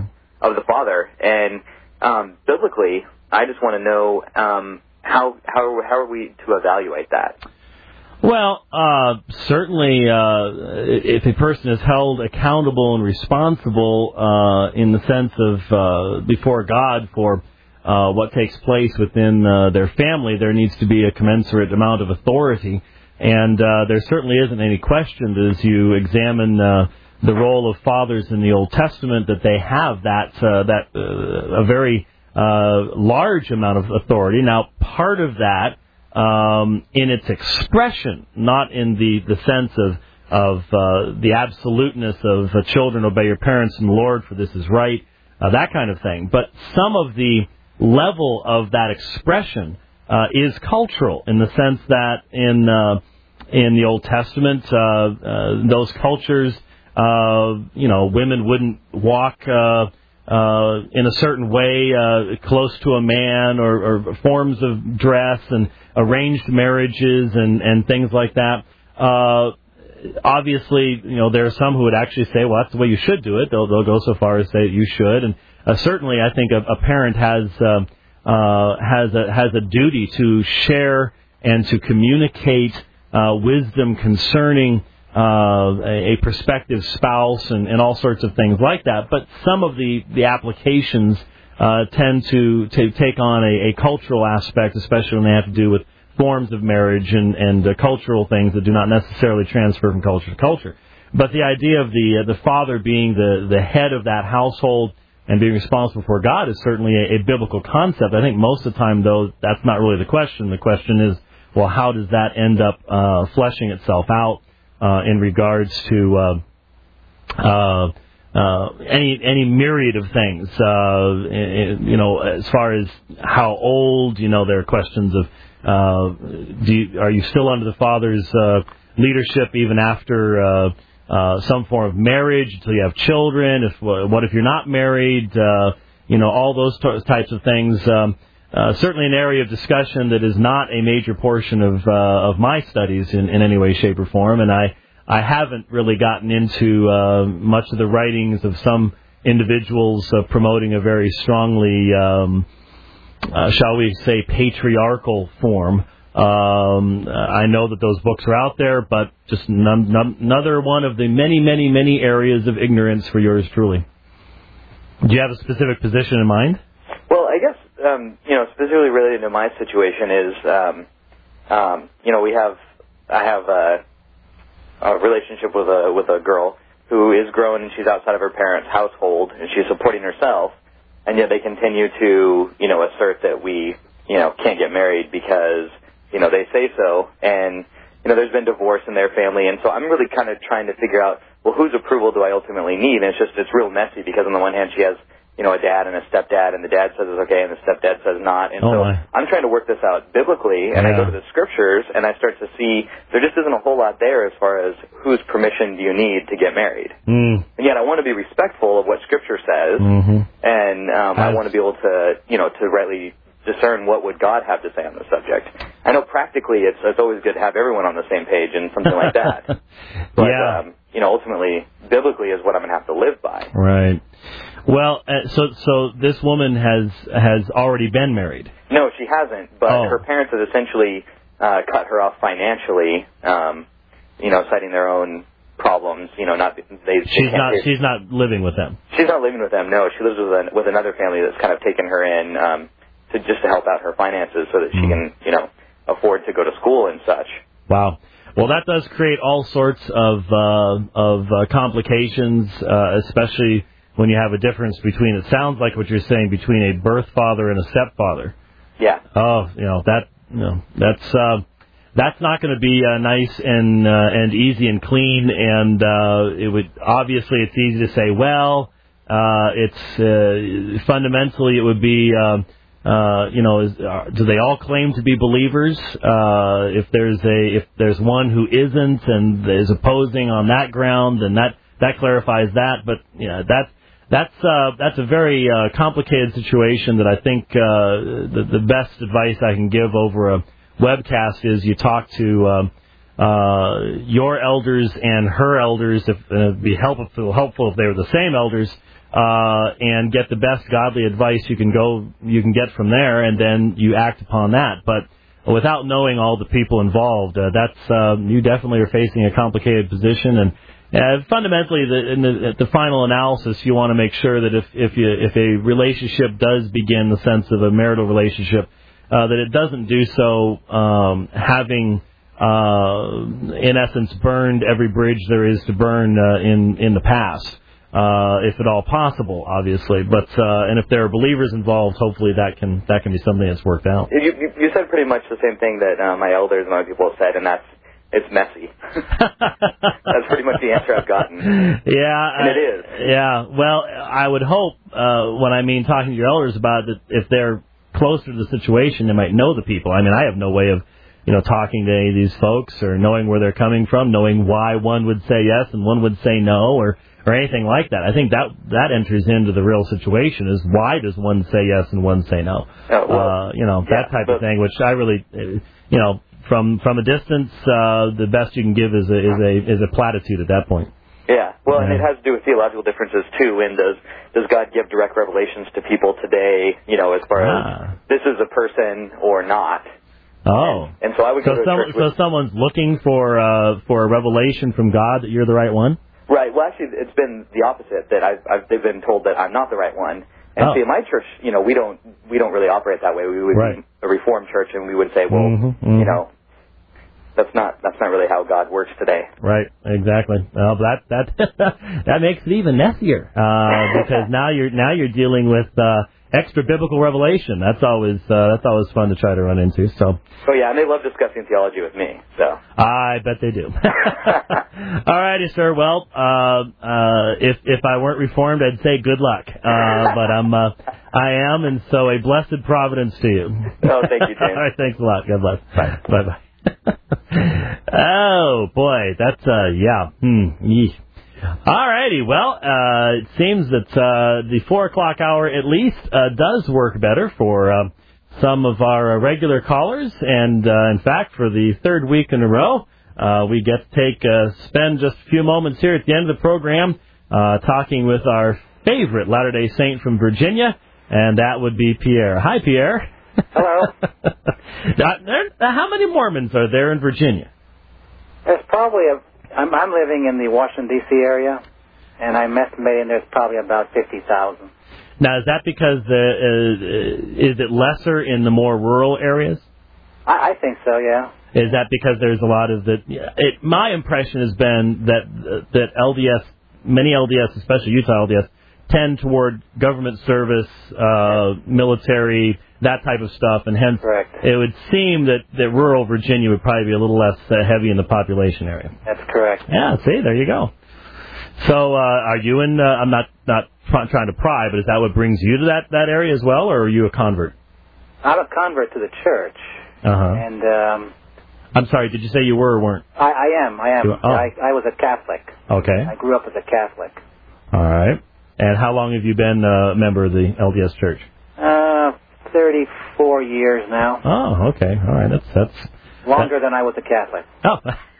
of the father. And um, biblically, I just want to know um, how how how are we to evaluate that? Well, uh, certainly, uh, if a person is held accountable and responsible uh, in the sense of uh, before God for uh, what takes place within uh, their family, there needs to be a commensurate amount of authority. And uh, there certainly isn't any question that as you examine uh, the role of fathers in the Old Testament, that they have that uh, that uh, a very uh, large amount of authority. Now, part of that, Um, in its expression, not in the, the sense of of uh, the absoluteness of uh, children obey your parents and the Lord for this is right, uh, that kind of thing. But some of the level of that expression uh, is cultural in the sense that in uh, in the Old Testament, uh, uh, those cultures, uh, you know, women wouldn't walk Uh, Uh, in a certain way, uh, close to a man, or, or forms of dress and arranged marriages and, and things like that. Uh, obviously, you know, there are some who would actually say, well, that's the way you should do it. They'll, they'll go so far as say you should. And uh, certainly, I think a, a parent has uh, uh, has a has a duty to share and to communicate uh, wisdom concerning Uh, a, a prospective spouse and, and all sorts of things like that. But some of the, the applications uh, tend to, to take on a, a cultural aspect, especially when they have to do with forms of marriage and, and uh, cultural things that do not necessarily transfer from culture to culture. But the idea of the uh, the father being the, the head of that household and being responsible for God is certainly a, a biblical concept. I think most of the time, though, that's not really the question. The question is, well, how does that end up uh, fleshing itself out Uh, in regards to uh, uh, uh, any any myriad of things, uh, you know, as far as how old, you know, there are questions of, uh, do you, are you still under the father's uh, leadership even after uh, uh, some form of marriage until you have children? If what if you're not married? Uh, you know, all those t- types of things. Um, Uh, certainly an area of discussion that is not a major portion of uh, of my studies in, in any way, shape, or form, and I, I haven't really gotten into uh, much of the writings of some individuals uh, promoting a very strongly, um, uh, shall we say, patriarchal form. Um, I know that those books are out there, but just none, none, another one of the many, many, many areas of ignorance for yours truly. Do you have a specific position in mind? Well, I guess, um, you know, specifically related to my situation is, um, um, you know, we have, I have a, a relationship with a with a girl who is grown and she's outside of her parents' household and she's supporting herself, and yet they continue to, you know, assert that we, you know, can't get married because, you know, they say so, and, you know, there's been divorce in their family, and so I'm really kind of trying to figure out, well, whose approval do I ultimately need? And it's just, it's real messy because on the one hand she has, you know, a dad and a stepdad, and the dad says it's okay, and the stepdad says not. And oh so my. I'm trying to work this out biblically, and yeah. I go to the scriptures, and I start to see there just isn't a whole lot there as far as whose permission do you need to get married. Mm. And yet I want to be respectful of what Scripture says, mm-hmm. and um, I want to be able to, you know, to rightly discern what would God have to say on the subject. I know practically it's, it's always good to have everyone on the same page and something like that. But, yeah. um, you know, ultimately, biblically is what I'm going to have to live by. Right. Well, uh, so so this woman has has already been married. No, she hasn't. But oh. her parents have essentially uh, cut her off financially. Um, you know, citing their own problems. You know, not they. She's they not. pay. She's not living with them. She's not living with them. No, she lives with an, with another family that's kind of taken her in um, to just to help out her finances so that she mm. can, you know, afford to go to school and such. Wow. Well, that does create all sorts of uh, of uh, complications, uh, especially when you have a difference between, it sounds like what you're saying, between a birth father and a stepfather. Yeah. Oh, you know, that, you know, that's, uh, that's not going to be uh, nice and, uh, and easy and clean. And, uh, it would, obviously it's easy to say, well, uh, it's, uh, fundamentally it would be, um, uh, you know, is, uh, do they all claim to be believers? Uh, if there's a, if there's one who isn't and is opposing on that ground, then that, that clarifies that. But, you know, that, That's uh, that's a very uh, complicated situation that I think uh, the, the best advice I can give over a webcast is you talk to uh, uh, your elders and her elders. If uh, it'd be helpful helpful if they were the same elders, uh, and get the best godly advice you can go you can get from there, and then you act upon that. But without knowing all the people involved, uh, that's uh, you definitely are facing a complicated position. And uh, fundamentally, the, in the, at the final analysis, you want to make sure that if if you if a relationship does begin the sense of a marital relationship, uh, that it doesn't do so um, having uh, in essence burned every bridge there is to burn uh, in in the past. Uh, if at all possible, obviously, but uh, and if there are believers involved, hopefully that can that can be something that's worked out. You, you, you said pretty much the same thing that uh, my elders and other people have said, and that's it's messy. That's pretty much the answer I've gotten. Yeah, and it is. Uh, yeah, well, I would hope uh, when I mean talking to your elders about it, if they're closer to the situation, they might know the people. I mean, I have no way of you know talking to any of these folks or knowing where they're coming from, knowing why one would say yes and one would say no, or. or anything like that. I think that that enters into the real situation is why does one say yes and one say no? Oh, well, uh, you know, that yeah, type but, of thing, which I really, you know, from from a distance, uh, the best you can give is a, is a is a platitude at that point. Yeah, well, yeah. and it has to do with theological differences, too, and does, does God give direct revelations to people today, you know, as far ah. as this is a person or not. Oh. And, and so I would so go to some, a church with, So someone's looking for uh, for a revelation from God that you're the right one? Right. Well, actually, it's been the opposite. That I've, I've they've been told that I'm not the right one. And oh. see, in my church, you know, we don't we don't really operate that way. We would right. be a Reformed church, and we would say, well, mm-hmm, mm-hmm. you know, that's not that's not really how God works today. Right. Exactly. Well, that that that makes it even messier uh, because now you're now you're dealing with uh, extra biblical revelation. That's always uh, that's always fun to try to run into. So. Oh yeah, and they love discussing theology with me. So. I bet they do. All righty, sir. Well, uh, uh, if if I weren't reformed, I'd say good luck. Uh, but I'm uh, I am, and so a blessed providence to you. Oh, thank you, James. All right, thanks a lot. God bless. Bye. Bye. Bye. Oh boy, that's uh, yeah. Hmm. Yee. All righty. Well, uh, it seems that uh, the four o'clock hour at least uh, does work better for uh, some of our uh, regular callers, and uh, in fact, for the third week in a row, uh, we get to take uh, spend just a few moments here at the end of the program uh, talking with our favorite Latter-day Saint from Virginia, and that would be Pierre. Hi, Pierre. Hello. now, there, how many Mormons are there in Virginia? There's probably a. I'm, I'm living in the Washington, D C area, and I'm estimating there's probably about fifty thousand. Now, is that because the uh, is it lesser in the more rural areas? I, I think so, yeah. Is that because there's a lot of the? It, my impression has been that that L D S, many L D S, especially Utah L D S, tend toward government service, uh, military, that type of stuff, and hence Correct. It would seem that, that rural Virginia would probably be a little less uh, heavy in the population area. That's correct. Yeah, see, there you go. So, uh, are you in? Uh, I'm not not trying to pry, but is that what brings you to that, that area as well, or are you a convert? I'm a convert to the church, uh-huh. and um, I'm sorry. Did you say you were or weren't? I, I am. I am. Oh. I, I was a Catholic. Okay. I grew up as a Catholic. All right. And how long have you been a member of the L D S Church? Uh, thirty-four years now. Oh, okay. All right. That's that's longer that, than I was a Catholic. Oh.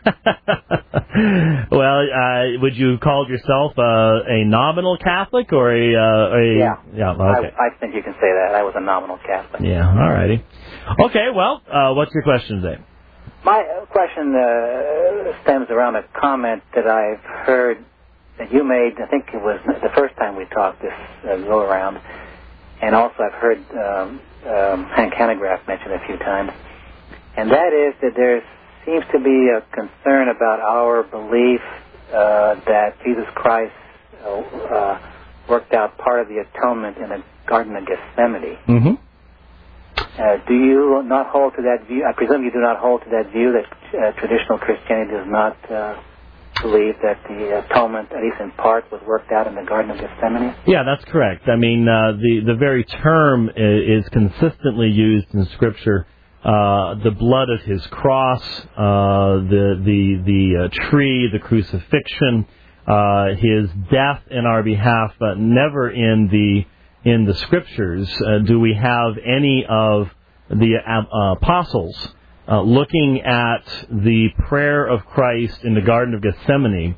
Well, uh, would you call yourself uh, a nominal Catholic or a, uh, a yeah? Yeah. Okay. I, I think you can say that. I was a nominal Catholic. Yeah. All righty. Okay. Well, uh, what's your question today? My question uh, stems around a comment that I've heard that you made. I think it was the first time we talked this uh, go around, and also I've heard um, um, Hank Hanegraaff mention a few times, and that is that there seems to be a concern about our belief uh, that Jesus Christ uh, uh, worked out part of the atonement in the Garden of Gethsemane. Mm-hmm. Uh, do you not hold to that view? I presume you do not hold to that view that uh, traditional Christianity does not uh, believe that the atonement, at least in part, was worked out in the Garden of Gethsemane? Yeah, that's correct. I mean, uh, the, the very term is consistently used in Scripture. Uh, the blood of his cross, uh, the the the uh, tree, the crucifixion, uh, his death in our behalf. Uh, never in the in the Scriptures uh, do we have any of the uh, apostles uh, looking at the prayer of Christ in the Garden of Gethsemane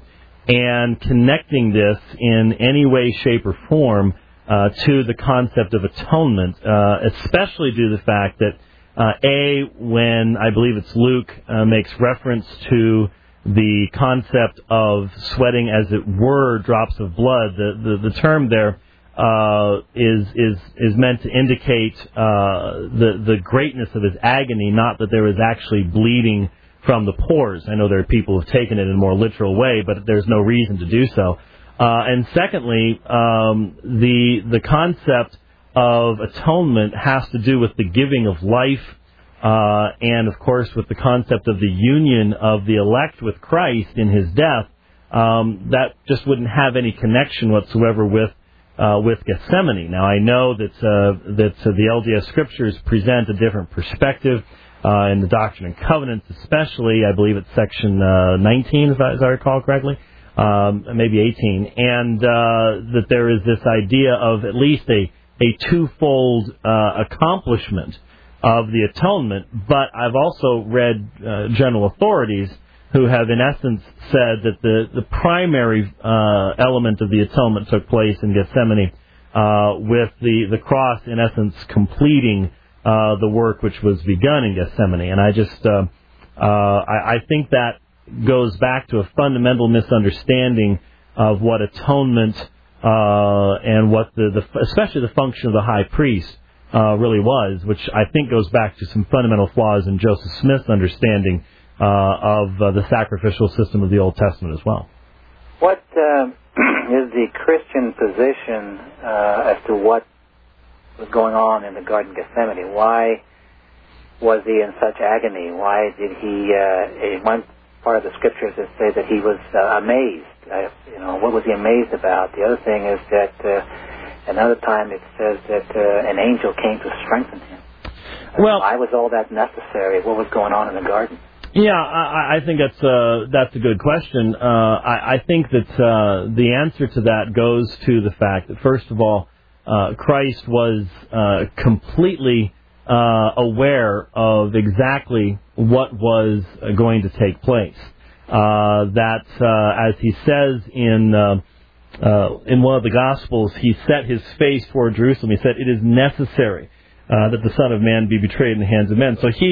and connecting this in any way, shape, or form uh, to the concept of atonement, uh, especially due to the fact that, uh, A, when I believe it's Luke uh, makes reference to the concept of sweating, as it were, drops of blood, the, the, the term there uh, is is is meant to indicate uh, the, the greatness of his agony, not that there was actually bleeding from the pores. I know there are people who have taken it in a more literal way, but there's no reason to do so. Uh, and secondly, um, the the concept of atonement has to do with the giving of life, uh, and of course with the concept of the union of the elect with Christ in his death. Um, that just wouldn't have any connection whatsoever with uh, with Gethsemane. Now I know that uh, that uh, the L D S Scriptures present a different perspective. Uh, in the Doctrine and Covenants especially, I believe it's section uh, nineteen, if I, as I recall correctly, um, maybe eighteen, and uh, that there is this idea of at least a, a twofold uh, accomplishment of the atonement. But I've also read uh, general authorities who have in essence said that the, the primary uh, element of the atonement took place in Gethsemane, uh, with the, the cross in essence completing Uh, the work which was begun in Gethsemane. And I just, uh, uh, I, I think that goes back to a fundamental misunderstanding of what atonement uh, and what the, the, especially the function of the high priest uh, really was, which I think goes back to some fundamental flaws in Joseph Smith's understanding uh, of uh, the sacrificial system of the Old Testament as well. What uh, is the Christian position uh, as to what was going on in the Garden of Gethsemane? Why was he in such agony? Why did he, uh, in one part of the scriptures it says that he was uh, amazed. Uh, you know, what was he amazed about? The other thing is that uh, another time it says that uh, an angel came to strengthen him. Uh, well, why was all that necessary? What was going on in the garden? Yeah, I, I think that's a, that's a good question. Uh, I, I think that uh, the answer to that goes to the fact that, first of all, Uh, Christ was uh, completely uh, aware of exactly what was uh, going to take place. Uh, that, uh, as he says in uh, uh, in one of the Gospels, he set his face toward Jerusalem. He said, "It is necessary uh, that the Son of Man be betrayed in the hands of men." So he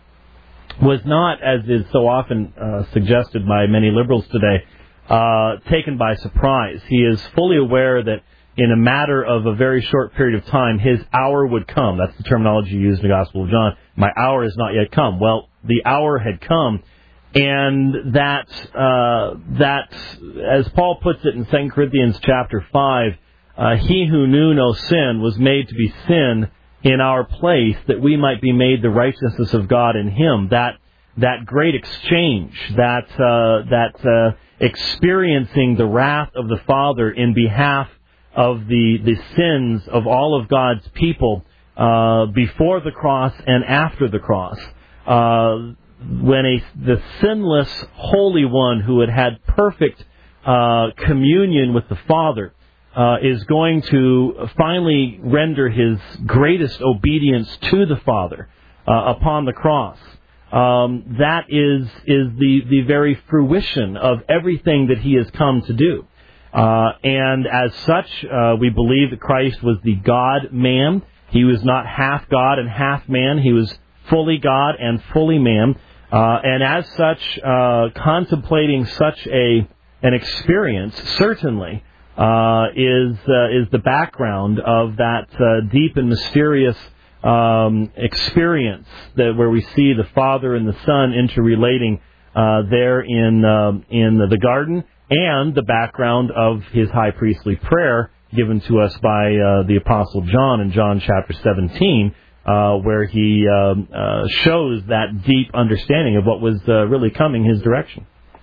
was not, as is so often uh, suggested by many liberals today, uh, taken by surprise. He is fully aware that in a matter of a very short period of time, his hour would come. That's the terminology used in the Gospel of John. My hour has not yet come. Well, the hour had come, and that, uh, that, as Paul puts it in Second Corinthians chapter five, uh, he who knew no sin was made to be sin in our place, that we might be made the righteousness of God in him. That, that great exchange, that, uh, that uh, experiencing the wrath of the Father in behalf of the, the sins of all of God's people uh, before the cross and after the cross. Uh, when a, the sinless Holy One who had had perfect uh, communion with the Father uh, is going to finally render his greatest obedience to the Father uh, upon the cross. Um, that is, is the, the very fruition of everything that he has come to do. Uh, and as such, uh, we believe that Christ was the God-man. He was not half God and half man. He was fully God and fully man. Uh, and as such, uh, contemplating such a an experience certainly uh, is uh, is the background of that uh, deep and mysterious um, experience that where we see the Father and the Son interrelating uh, there in uh, in the garden. And the background of his high priestly prayer given to us by uh, the Apostle John in John chapter seventeen, uh, where he um, uh, shows that deep understanding of what was uh, really coming his direction.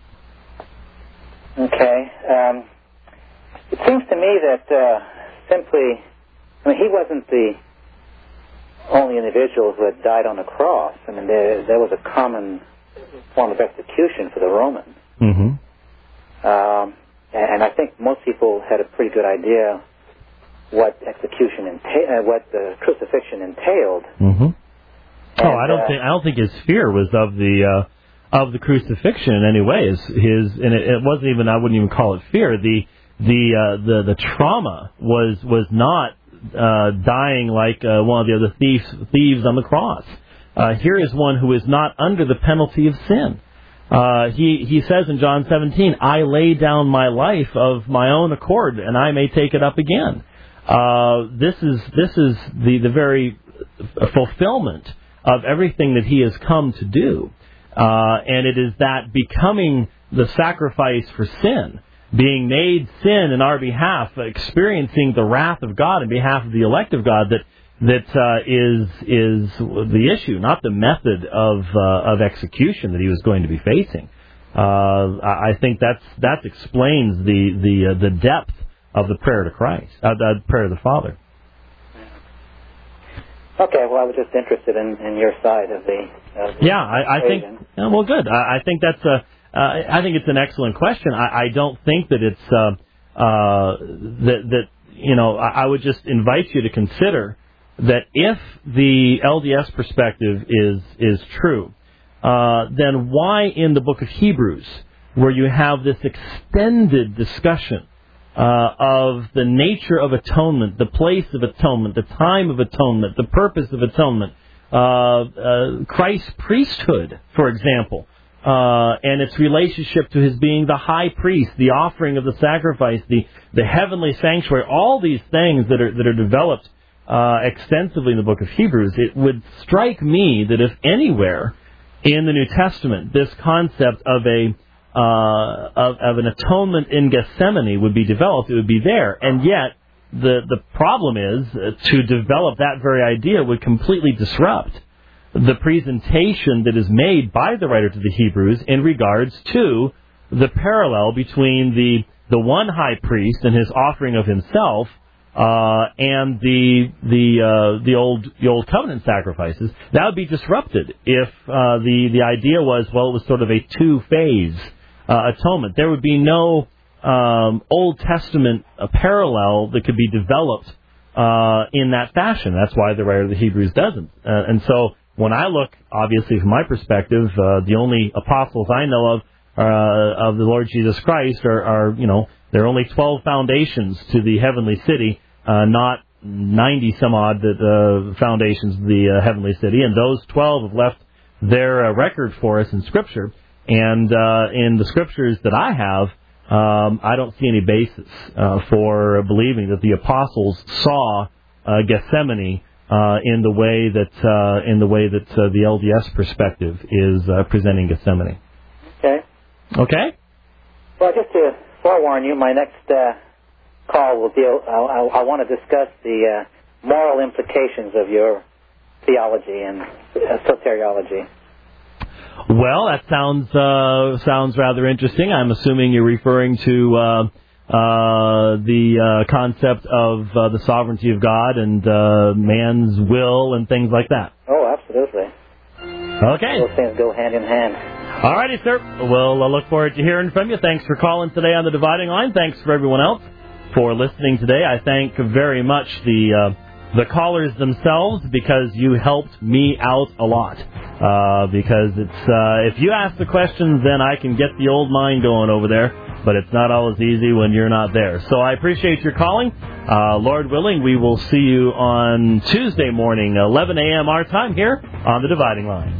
Okay. Um, it seems to me that uh, simply, I mean, he wasn't the only individual who had died on the cross. I mean, there, there was a common form of execution for the Romans. Mm-hmm. Um, and I think most people had a pretty good idea what execution enta- uh, what the crucifixion entailed. Mm-hmm. Oh, and, I don't uh, think I don't think his fear was of the uh, of the crucifixion in any way. His, his and it, it wasn't even, I wouldn't even call it fear. The the uh, the the trauma was was not uh, dying like uh, one of the other thieves thieves on the cross. Uh, here is one who is not under the penalty of sin. Uh, he he says in John seventeen, "I lay down my life of my own accord, and I may take it up again." Uh, this is this is the the very fulfillment of everything that he has come to do, uh, and it is that becoming the sacrifice for sin, being made sin in our behalf, experiencing the wrath of God in behalf of the elect of God, that that uh, is is the issue, not the method of uh, of execution that he was going to be facing. Uh, I think that's that explains the the uh, the depth of the prayer to Christ, uh, the prayer to the Father. Okay, well, I was just interested in, in your side of the. Of the yeah, I, I think. Yeah, well, good. I, I think that's a. Uh, I think it's an excellent question. I, I don't think that it's uh, uh, that that you know. I, I would just invite you to consider that if the L D S perspective is is true, uh, then why in the book of Hebrews, where you have this extended discussion uh, of the nature of atonement, the place of atonement, the time of atonement, the purpose of atonement, uh, uh, Christ's priesthood, for example, uh, and its relationship to his being the high priest, the offering of the sacrifice, the the heavenly sanctuary, all these things that are that are developed Uh, extensively in the book of Hebrews, it would strike me that if anywhere in the New Testament this concept of a uh, of, of an atonement in Gethsemane would be developed, it would be there. And yet, the the problem is uh, to develop that very idea would completely disrupt the presentation that is made by the writer to the Hebrews in regards to the parallel between the the one high priest and his offering of himself, Uh, and the the uh, the old the old covenant sacrifices. That would be disrupted if uh, the the idea was, well, it was sort of a two phase uh, atonement. There would be no um, Old Testament uh, parallel that could be developed uh, in that fashion. That's why the writer of the Hebrews doesn't. Uh, and so when I look, obviously from my perspective, uh, the only apostles I know of uh, of the Lord Jesus Christ are, are you know. There are only twelve foundations to the heavenly city, uh, not ninety some odd uh, foundations of the uh, heavenly city, and those twelve have left their uh, record for us in Scripture. And uh, in the Scriptures that I have, um, I don't see any basis uh, for believing that the apostles saw uh, Gethsemane uh, in the way that uh, in the way that uh, the L D S perspective is uh, presenting Gethsemane. Okay. Okay. Well, just to forewarn you, my next uh, call will deal. I, I, I want to discuss the uh, moral implications of your theology and uh, soteriology. Well, that sounds uh, sounds rather interesting. I'm assuming you're referring to uh, uh, the uh, concept of uh, the sovereignty of God and uh, man's will and things like that. Oh, absolutely. Okay. Those things go hand in hand. All righty, sir. We'll uh, look forward to hearing from you. Thanks for calling today on The Dividing Line. Thanks for everyone else for listening today. I thank very much the uh, the callers themselves, because you helped me out a lot. Uh, because it's uh, if you ask the questions, then I can get the old mind going over there. But it's not always easy when you're not there. So I appreciate your calling. Uh, Lord willing, we will see you on Tuesday morning, eleven a.m. our time here on The Dividing Line.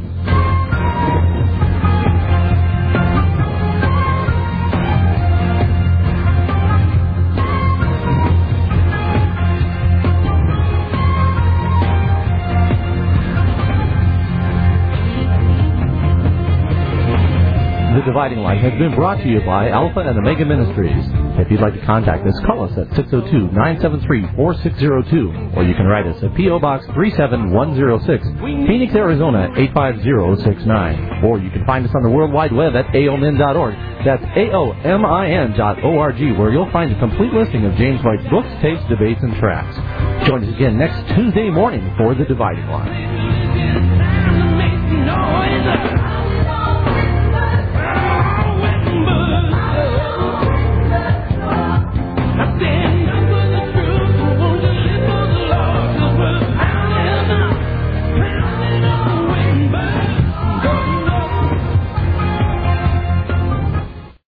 The Dividing Line has been brought to you by Alpha and Omega Ministries. If you'd like to contact us, call us at six oh two, nine seven three, four six oh two, or you can write us at P O Box three seven one oh six, Phoenix, Arizona eight five zero six nine. Or you can find us on the World Wide Web at A O M I N dot org. That's A O M I N dot O R G, where you'll find a complete listing of James White's books, tapes, debates, and tracts. Join us again next Tuesday morning for The Dividing Line.